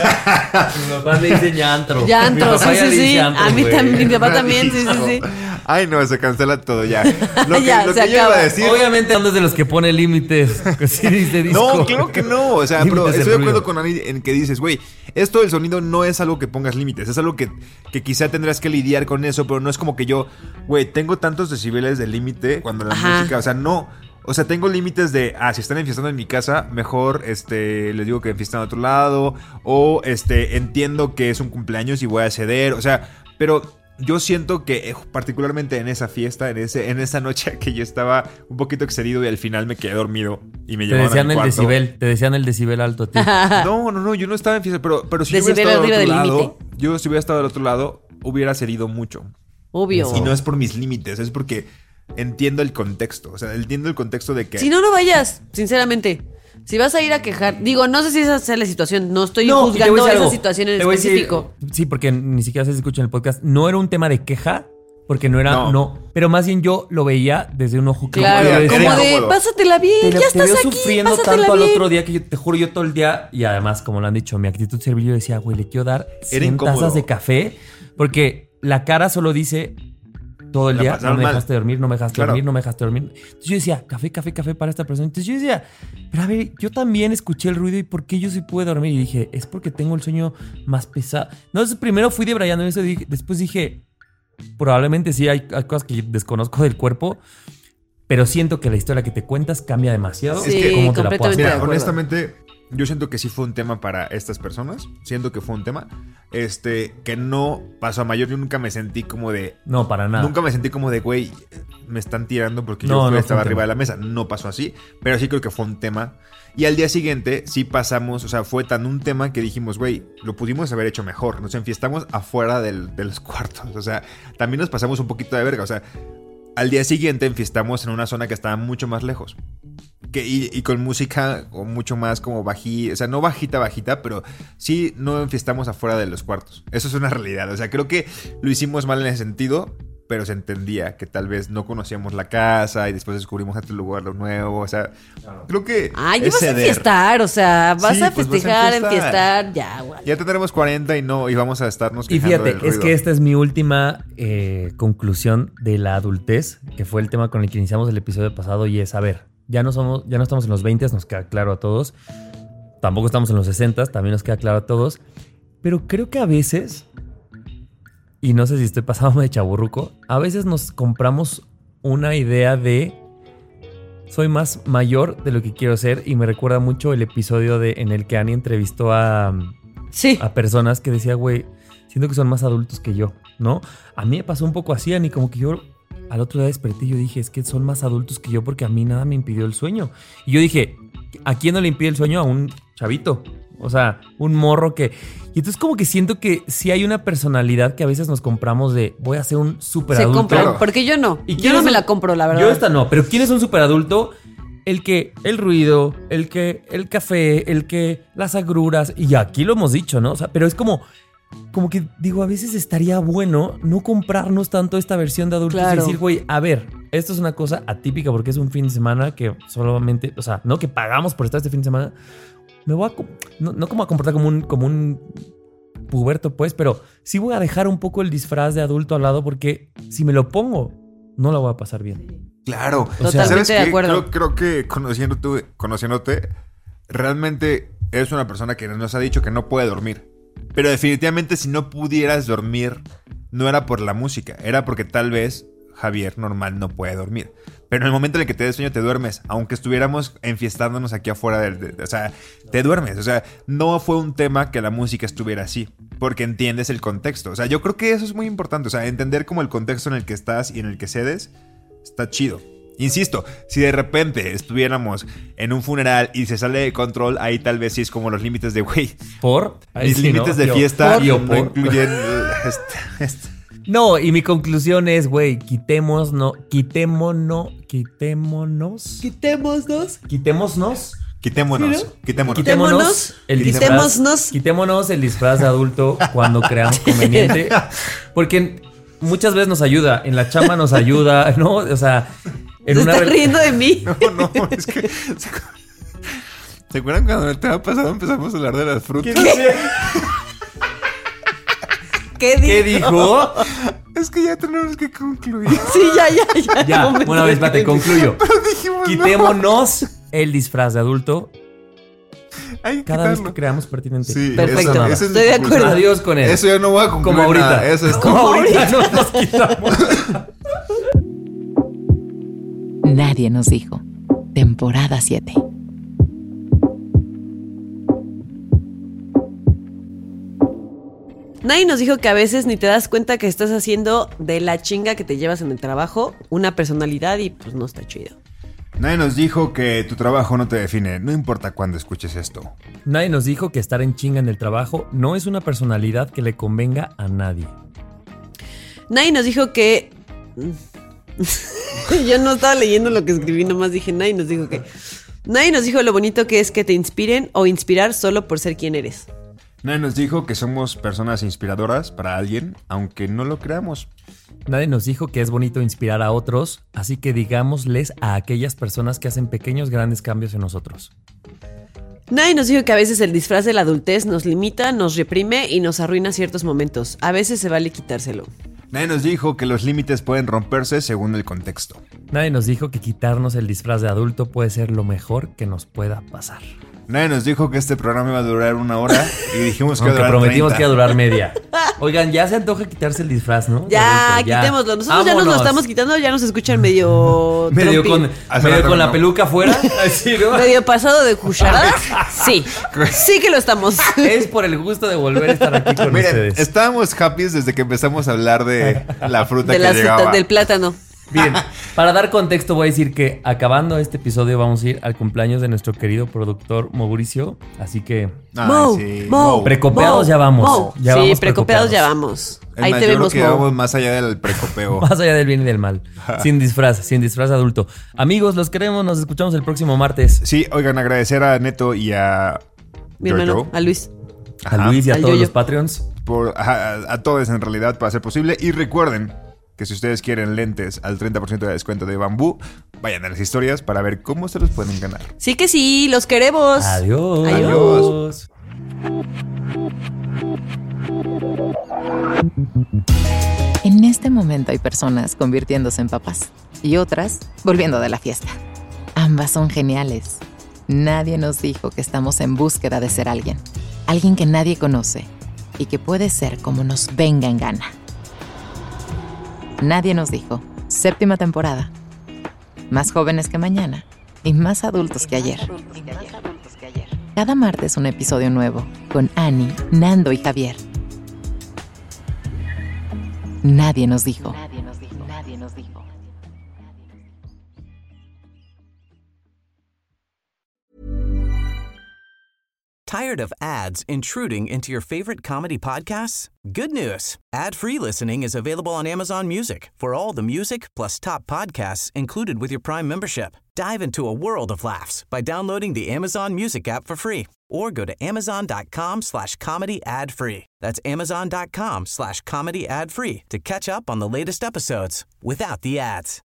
S2: Mi papá le dice llantro.
S4: Ya
S2: Mi
S4: antro,
S2: papá
S4: sí,
S2: ya
S4: sí,
S2: le
S4: sí.
S2: dice antro,
S4: A mí
S2: güey.
S4: también, mi papá también, sí, sí, sí.
S3: Ay, no, se cancela todo ya. Lo que,
S4: Ya,
S3: lo
S4: se
S3: que yo iba
S4: acaba.
S3: a decir.
S2: Obviamente no es de los que pone límites. Sí dice disco.
S3: No, claro que no. O sea, pero
S2: Límites de
S3: estoy de
S2: ruido.
S3: acuerdo con Ani en que dices, güey, esto del sonido no es algo que pongas límites. Es algo que, que quizá tendrás que lidiar con eso, pero no es como que yo, güey, tengo tantos decibeles de límite cuando la
S4: Ajá.
S3: música, o sea, no. O sea, tengo límites de, ah, si están enfiestando en mi casa, mejor este, les digo que enfiestan a otro lado. O este, entiendo que es un cumpleaños y voy a ceder. O sea, pero yo siento que eh, particularmente en esa fiesta, en ese, en esa noche que yo estaba un poquito excedido y al final me quedé dormido y me
S2: Te
S3: llevaron
S2: decían
S3: al
S2: el
S3: cuarto.
S2: decibel. Te decían el decibel alto a ti.
S3: No, no, no, yo no estaba en fiesta, pero, pero si yo hubiera
S4: Decibel
S3: estado del
S4: arriba
S3: otro
S4: del
S3: lado,
S4: límite.
S3: yo si hubiera estado del otro lado, hubiera cedido mucho.
S4: Obvio.
S3: Y no es por mis límites, es porque entiendo el contexto. O sea, entiendo el contexto de que...
S4: Si no, no vayas, sinceramente. Si vas a ir a quejar, digo, no sé si esa sea la situación, no estoy
S2: No, y te voy a
S4: juzgando
S2: decir
S4: esa
S2: algo.
S4: situación en
S2: Te voy a decir-
S4: específico.
S2: sí, porque ni siquiera se escucha en el podcast. No era un tema de queja, porque no era, no.
S3: No.
S2: Pero más bien yo lo veía desde un ojo crítico.
S4: Claro,
S2: Yo decía,
S4: como de,
S3: incómodo.
S4: pásatela bien,
S2: te,
S4: ya
S2: te
S4: estás
S2: veo
S4: aquí,
S2: sufriendo
S4: pásatela
S2: tanto al
S4: bien.
S2: otro día que yo te juro, yo todo el día, y además, como lo han dicho, mi actitud servil, yo decía, güey, le quiero dar cien
S3: incómodo.
S2: tazas de café, porque la cara solo dice todo el
S3: La
S2: día, no
S3: pasaron
S2: me
S3: mal.
S2: dejaste dormir, no me dejaste
S3: Claro.
S2: dormir, no me dejaste dormir. Entonces yo decía, café, café, café para esta persona. Entonces yo decía, pero a ver, yo también escuché el ruido y ¿por qué yo sí pude dormir? Y dije, es porque tengo el sueño más pesado. Entonces primero fui debrayando en eso y dije- después dije, probablemente sí hay, hay cosas que desconozco del cuerpo, pero siento que la historia que te cuentas cambia demasiado.
S4: Sí,
S2: Es que ¿cómo te la puedo
S4: completamente
S2: hacer?
S4: de
S3: Mira,
S4: acuerdo.
S3: honestamente, yo siento que sí fue un tema para estas personas. Siento que fue un tema. Este, que no pasó a mayor. Yo nunca me sentí como de.
S2: No, para nada.
S3: Nunca me sentí como de, güey, me están tirando porque
S2: No,
S3: yo
S2: no fue
S3: estaba
S2: un
S3: arriba
S2: tema.
S3: de la mesa. No pasó así, pero sí creo que fue un tema. Y al día siguiente sí pasamos, o sea, fue tan un tema que dijimos, güey, lo pudimos haber hecho mejor. Nos enfiestamos afuera del- de los cuartos. O sea, también nos pasamos un poquito de verga. O sea, al día siguiente enfiestamos en una zona que estaba mucho más lejos. Que, y, y con música o mucho más como bajita, o sea, no bajita, bajita, pero sí no enfiestamos afuera de los cuartos. Eso es una realidad. O sea, creo que lo hicimos mal en ese sentido, pero se entendía que tal vez no conocíamos la casa y después descubrimos este lugar lo nuevo. O sea, creo que.
S4: Ay,
S3: es
S4: vas a
S3: ceder.
S4: enfiestar, o sea, vas
S3: Sí,
S4: a
S3: pues vas a
S4: festejar,
S3: enfiestar.
S4: enfiestar, ya, güey.
S3: Ya tendremos cuarenta y no, y vamos a estarnos
S2: Y
S3: quejando
S2: fíjate,
S3: del
S2: es
S3: ruido.
S2: que esta es mi última eh, conclusión de la adultez, que fue el tema con el que iniciamos el episodio pasado, y es, a ver, ya no somos, ya no estamos en los veinte, nos queda claro a todos. Tampoco estamos en los sesenta, también nos queda claro a todos. Pero creo que a veces, y no sé si estoy pasándome de chaburruco, a veces nos compramos una idea de soy más mayor de lo que quiero ser, y me recuerda mucho el episodio de, en el que Annie entrevistó a...
S4: Sí.
S2: a personas que decía, güey, siento que son más adultos que yo, ¿no? A mí me pasó un poco así, Ani, como que yo al otro día desperté y yo dije, es que son más adultos que yo porque a mí nada me impidió el sueño. Y yo dije, ¿a quién no le impide el sueño? A un chavito. O sea, un morro que... Y entonces como que siento que sí hay una personalidad que a veces nos compramos de voy a ser un súper
S4: Se
S2: adulto.
S4: compra,
S3: Claro.
S4: porque yo no.
S2: ¿Y
S4: Yo
S2: quién
S4: no
S2: es
S4: me
S2: un-
S4: la compro, la verdad.
S2: Yo esta no, pero ¿quién es un superadulto? El que el ruido, el que el café, el que las agruras, y aquí lo hemos dicho, ¿no? O sea, pero es como como que digo, a veces estaría bueno no comprarnos tanto esta versión de adultos
S4: Claro.
S2: y decir, güey, a ver, esto es una cosa atípica porque es un fin de semana que solamente, o sea, no que pagamos por estar este fin de semana. Me voy a com- no, no como a comportar como un como un puberto, pues, pero sí voy a dejar un poco el disfraz de adulto al lado porque si me lo pongo, no la voy a pasar bien.
S3: Claro.
S2: O sea,
S3: ¿sabes
S4: Totalmente de
S3: qué?
S4: acuerdo.
S3: Creo, creo que conociéndote, conociéndote, realmente eres una persona que nos ha dicho que no puede dormir. Pero definitivamente si no pudieras dormir, no era por la música, era porque tal vez Javier normal no puede dormir. Pero en el momento en el que te des sueño te duermes, aunque estuviéramos enfiestándonos aquí afuera del... de- de- o sea, te duermes. O sea, no fue un tema que la música estuviera así, porque entiendes el contexto. O sea, yo creo que eso es muy importante. O sea, entender como el contexto en el que estás y en el que cedes está chido. Insisto, si de repente estuviéramos en un funeral y se sale de control, ahí tal vez sí es como los límites de, güey,
S2: Por ahí
S3: mis
S2: sí,
S3: límites
S2: ¿no?
S3: de
S2: Yo-
S3: fiesta
S2: por- yo
S3: no
S2: por-
S3: incluyen eh, este, este.
S2: No, y mi conclusión es, güey, quitemos, no, quitémonos, quitémonos,
S4: Quitémonos.
S2: quitémonos,
S3: Quitémonos, quitémonos.
S2: quitémonos el disfraz,
S4: Quitémonos.
S2: quitémonos el disfraz de adulto cuando creamos conveniente, porque muchas veces nos ayuda, en la chamba nos ayuda, ¿no? O sea, en
S4: Se
S2: una
S4: está
S2: re-
S4: riendo de mí.
S3: No, no, es que... ¿Se acu- ¿Se acuerdan cuando en el tema pasado empezamos a hablar de las frutas?
S4: ¿Qué,
S2: ¿Qué
S4: dijo?
S2: dijo?
S3: Es que ya tenemos que concluir.
S4: Sí, ya, ya, ya.
S2: Ya,
S4: No me
S2: bueno, a ver, espérate, concluyo.
S3: Dijimos, no,
S2: Quitémonos el disfraz de adulto
S3: hay que
S2: cada vez que
S3: quitarlo.
S2: creamos pertinente.
S3: Sí,
S4: Perfecto,
S3: eso- esa es mi
S4: estoy de
S3: conclusión.
S4: acuerdo.
S2: Adiós con él.
S3: Eso ya no voy a concluir
S2: Como ahorita.
S3: nada. Eso es
S2: Como
S3: todo.
S2: ahorita no nos quitamos.
S1: Nadie nos dijo. Temporada siete.
S4: Nadie nos dijo que a veces ni te das cuenta que estás haciendo de la chinga que te llevas en el trabajo una personalidad y pues no está chido.
S3: Nadie nos dijo que tu trabajo no te define. No importa cuándo escuches esto.
S2: Nadie nos dijo que estar en chinga en el trabajo no es una personalidad que le convenga a nadie.
S4: Nadie nos dijo que... Yo no estaba leyendo lo que escribí, nomás dije, nadie nos dijo que... Nadie nos dijo lo bonito que es que te inspiren o inspirar solo por ser quien eres.
S3: Nadie nos dijo que somos personas inspiradoras para alguien, aunque no lo creamos.
S2: Nadie nos dijo que es bonito inspirar a otros, así que digámosles a aquellas personas que hacen pequeños grandes cambios en nosotros.
S4: Nadie nos dijo que a veces el disfraz de la adultez nos limita, nos reprime y nos arruina ciertos momentos. A veces se vale quitárselo.
S3: Nadie nos dijo que los límites pueden romperse según el contexto.
S2: Nadie nos dijo que quitarnos el disfraz de adulto puede ser lo mejor que nos pueda pasar.
S3: Nadie nos dijo que este programa iba a durar una hora y dijimos que iba a
S2: Aunque
S3: durar
S2: prometimos
S3: treinta.
S2: que iba a durar media. Oigan, ya se antoja quitarse el disfraz, ¿no?
S4: Ya,
S2: Adulto, ya.
S4: quitémoslo. Nosotros ya nos lo
S2: Vámonos.
S4: estamos quitando, ya nos escuchan medio...
S2: Medio
S4: trompi-
S2: con,
S3: Hace
S2: medio
S3: rato
S2: con
S3: no.
S2: la peluca afuera. Así, ¿no?
S4: Medio pasado de cucharadas. Sí, sí que lo estamos.
S2: Es por el gusto de volver a estar aquí con
S3: Miren,
S2: ustedes.
S3: estábamos happy desde que empezamos a hablar de la fruta
S4: De
S3: que
S4: las
S3: llegaba.
S4: frutas, del plátano.
S2: Bien, para dar contexto voy a decir que acabando este episodio vamos a ir al cumpleaños de nuestro querido productor Mauricio, así que
S3: Ay,
S4: Mo,
S3: sí.
S4: Mo,
S2: Precopeados ya vamos.
S4: Mo.
S2: Ya
S4: sí,
S2: vamos
S4: precopeados
S2: precopeados.
S4: ya vamos.
S3: Es
S4: Ahí
S3: más,
S4: te
S3: yo creo
S4: vemos,
S3: que
S4: Mo.
S3: vamos más allá del precopeo.
S2: más allá del bien y del mal, sin disfraz, sin disfraz adulto. Amigos, los queremos, nos escuchamos el próximo martes.
S3: Sí, oigan, agradecer a Neto y a
S4: Mi hermano,
S3: Jojo
S4: a Luis.
S2: A
S3: Ajá.
S2: Luis y a
S4: Al
S2: todos
S4: Yoyo.
S2: los Patreons.
S3: por, a, a- a todos en realidad para ser posible. Y recuerden que si ustedes quieren lentes al treinta por ciento de descuento de Bambú, vayan a las historias para ver cómo se los pueden ganar.
S4: Sí que sí, los queremos.
S2: Adiós.
S3: Adiós.
S1: En este momento hay personas convirtiéndose en papás y otras volviendo de la fiesta. Ambas son geniales. Nadie nos dijo que estamos en búsqueda de ser alguien. Alguien que nadie conoce y que puede ser como nos venga en gana. Nadie nos dijo. Séptima temporada. Más jóvenes que mañana y más adultos que ayer. Cada martes un episodio nuevo con Ani, Nando y Javier. Nadie nos dijo. Nadie nos dijo. Nadie nos dijo.
S8: Tired of ads intruding into your favorite comedy podcasts? Good news. Ad-free listening is available on Amazon Music for all the music plus top podcasts included with your Prime membership. Dive into a world of laughs by downloading the Amazon Music app for free or go to amazon.com slash comedy ad free. That's amazon.com slash comedy ad free to catch up on the latest episodes without the ads.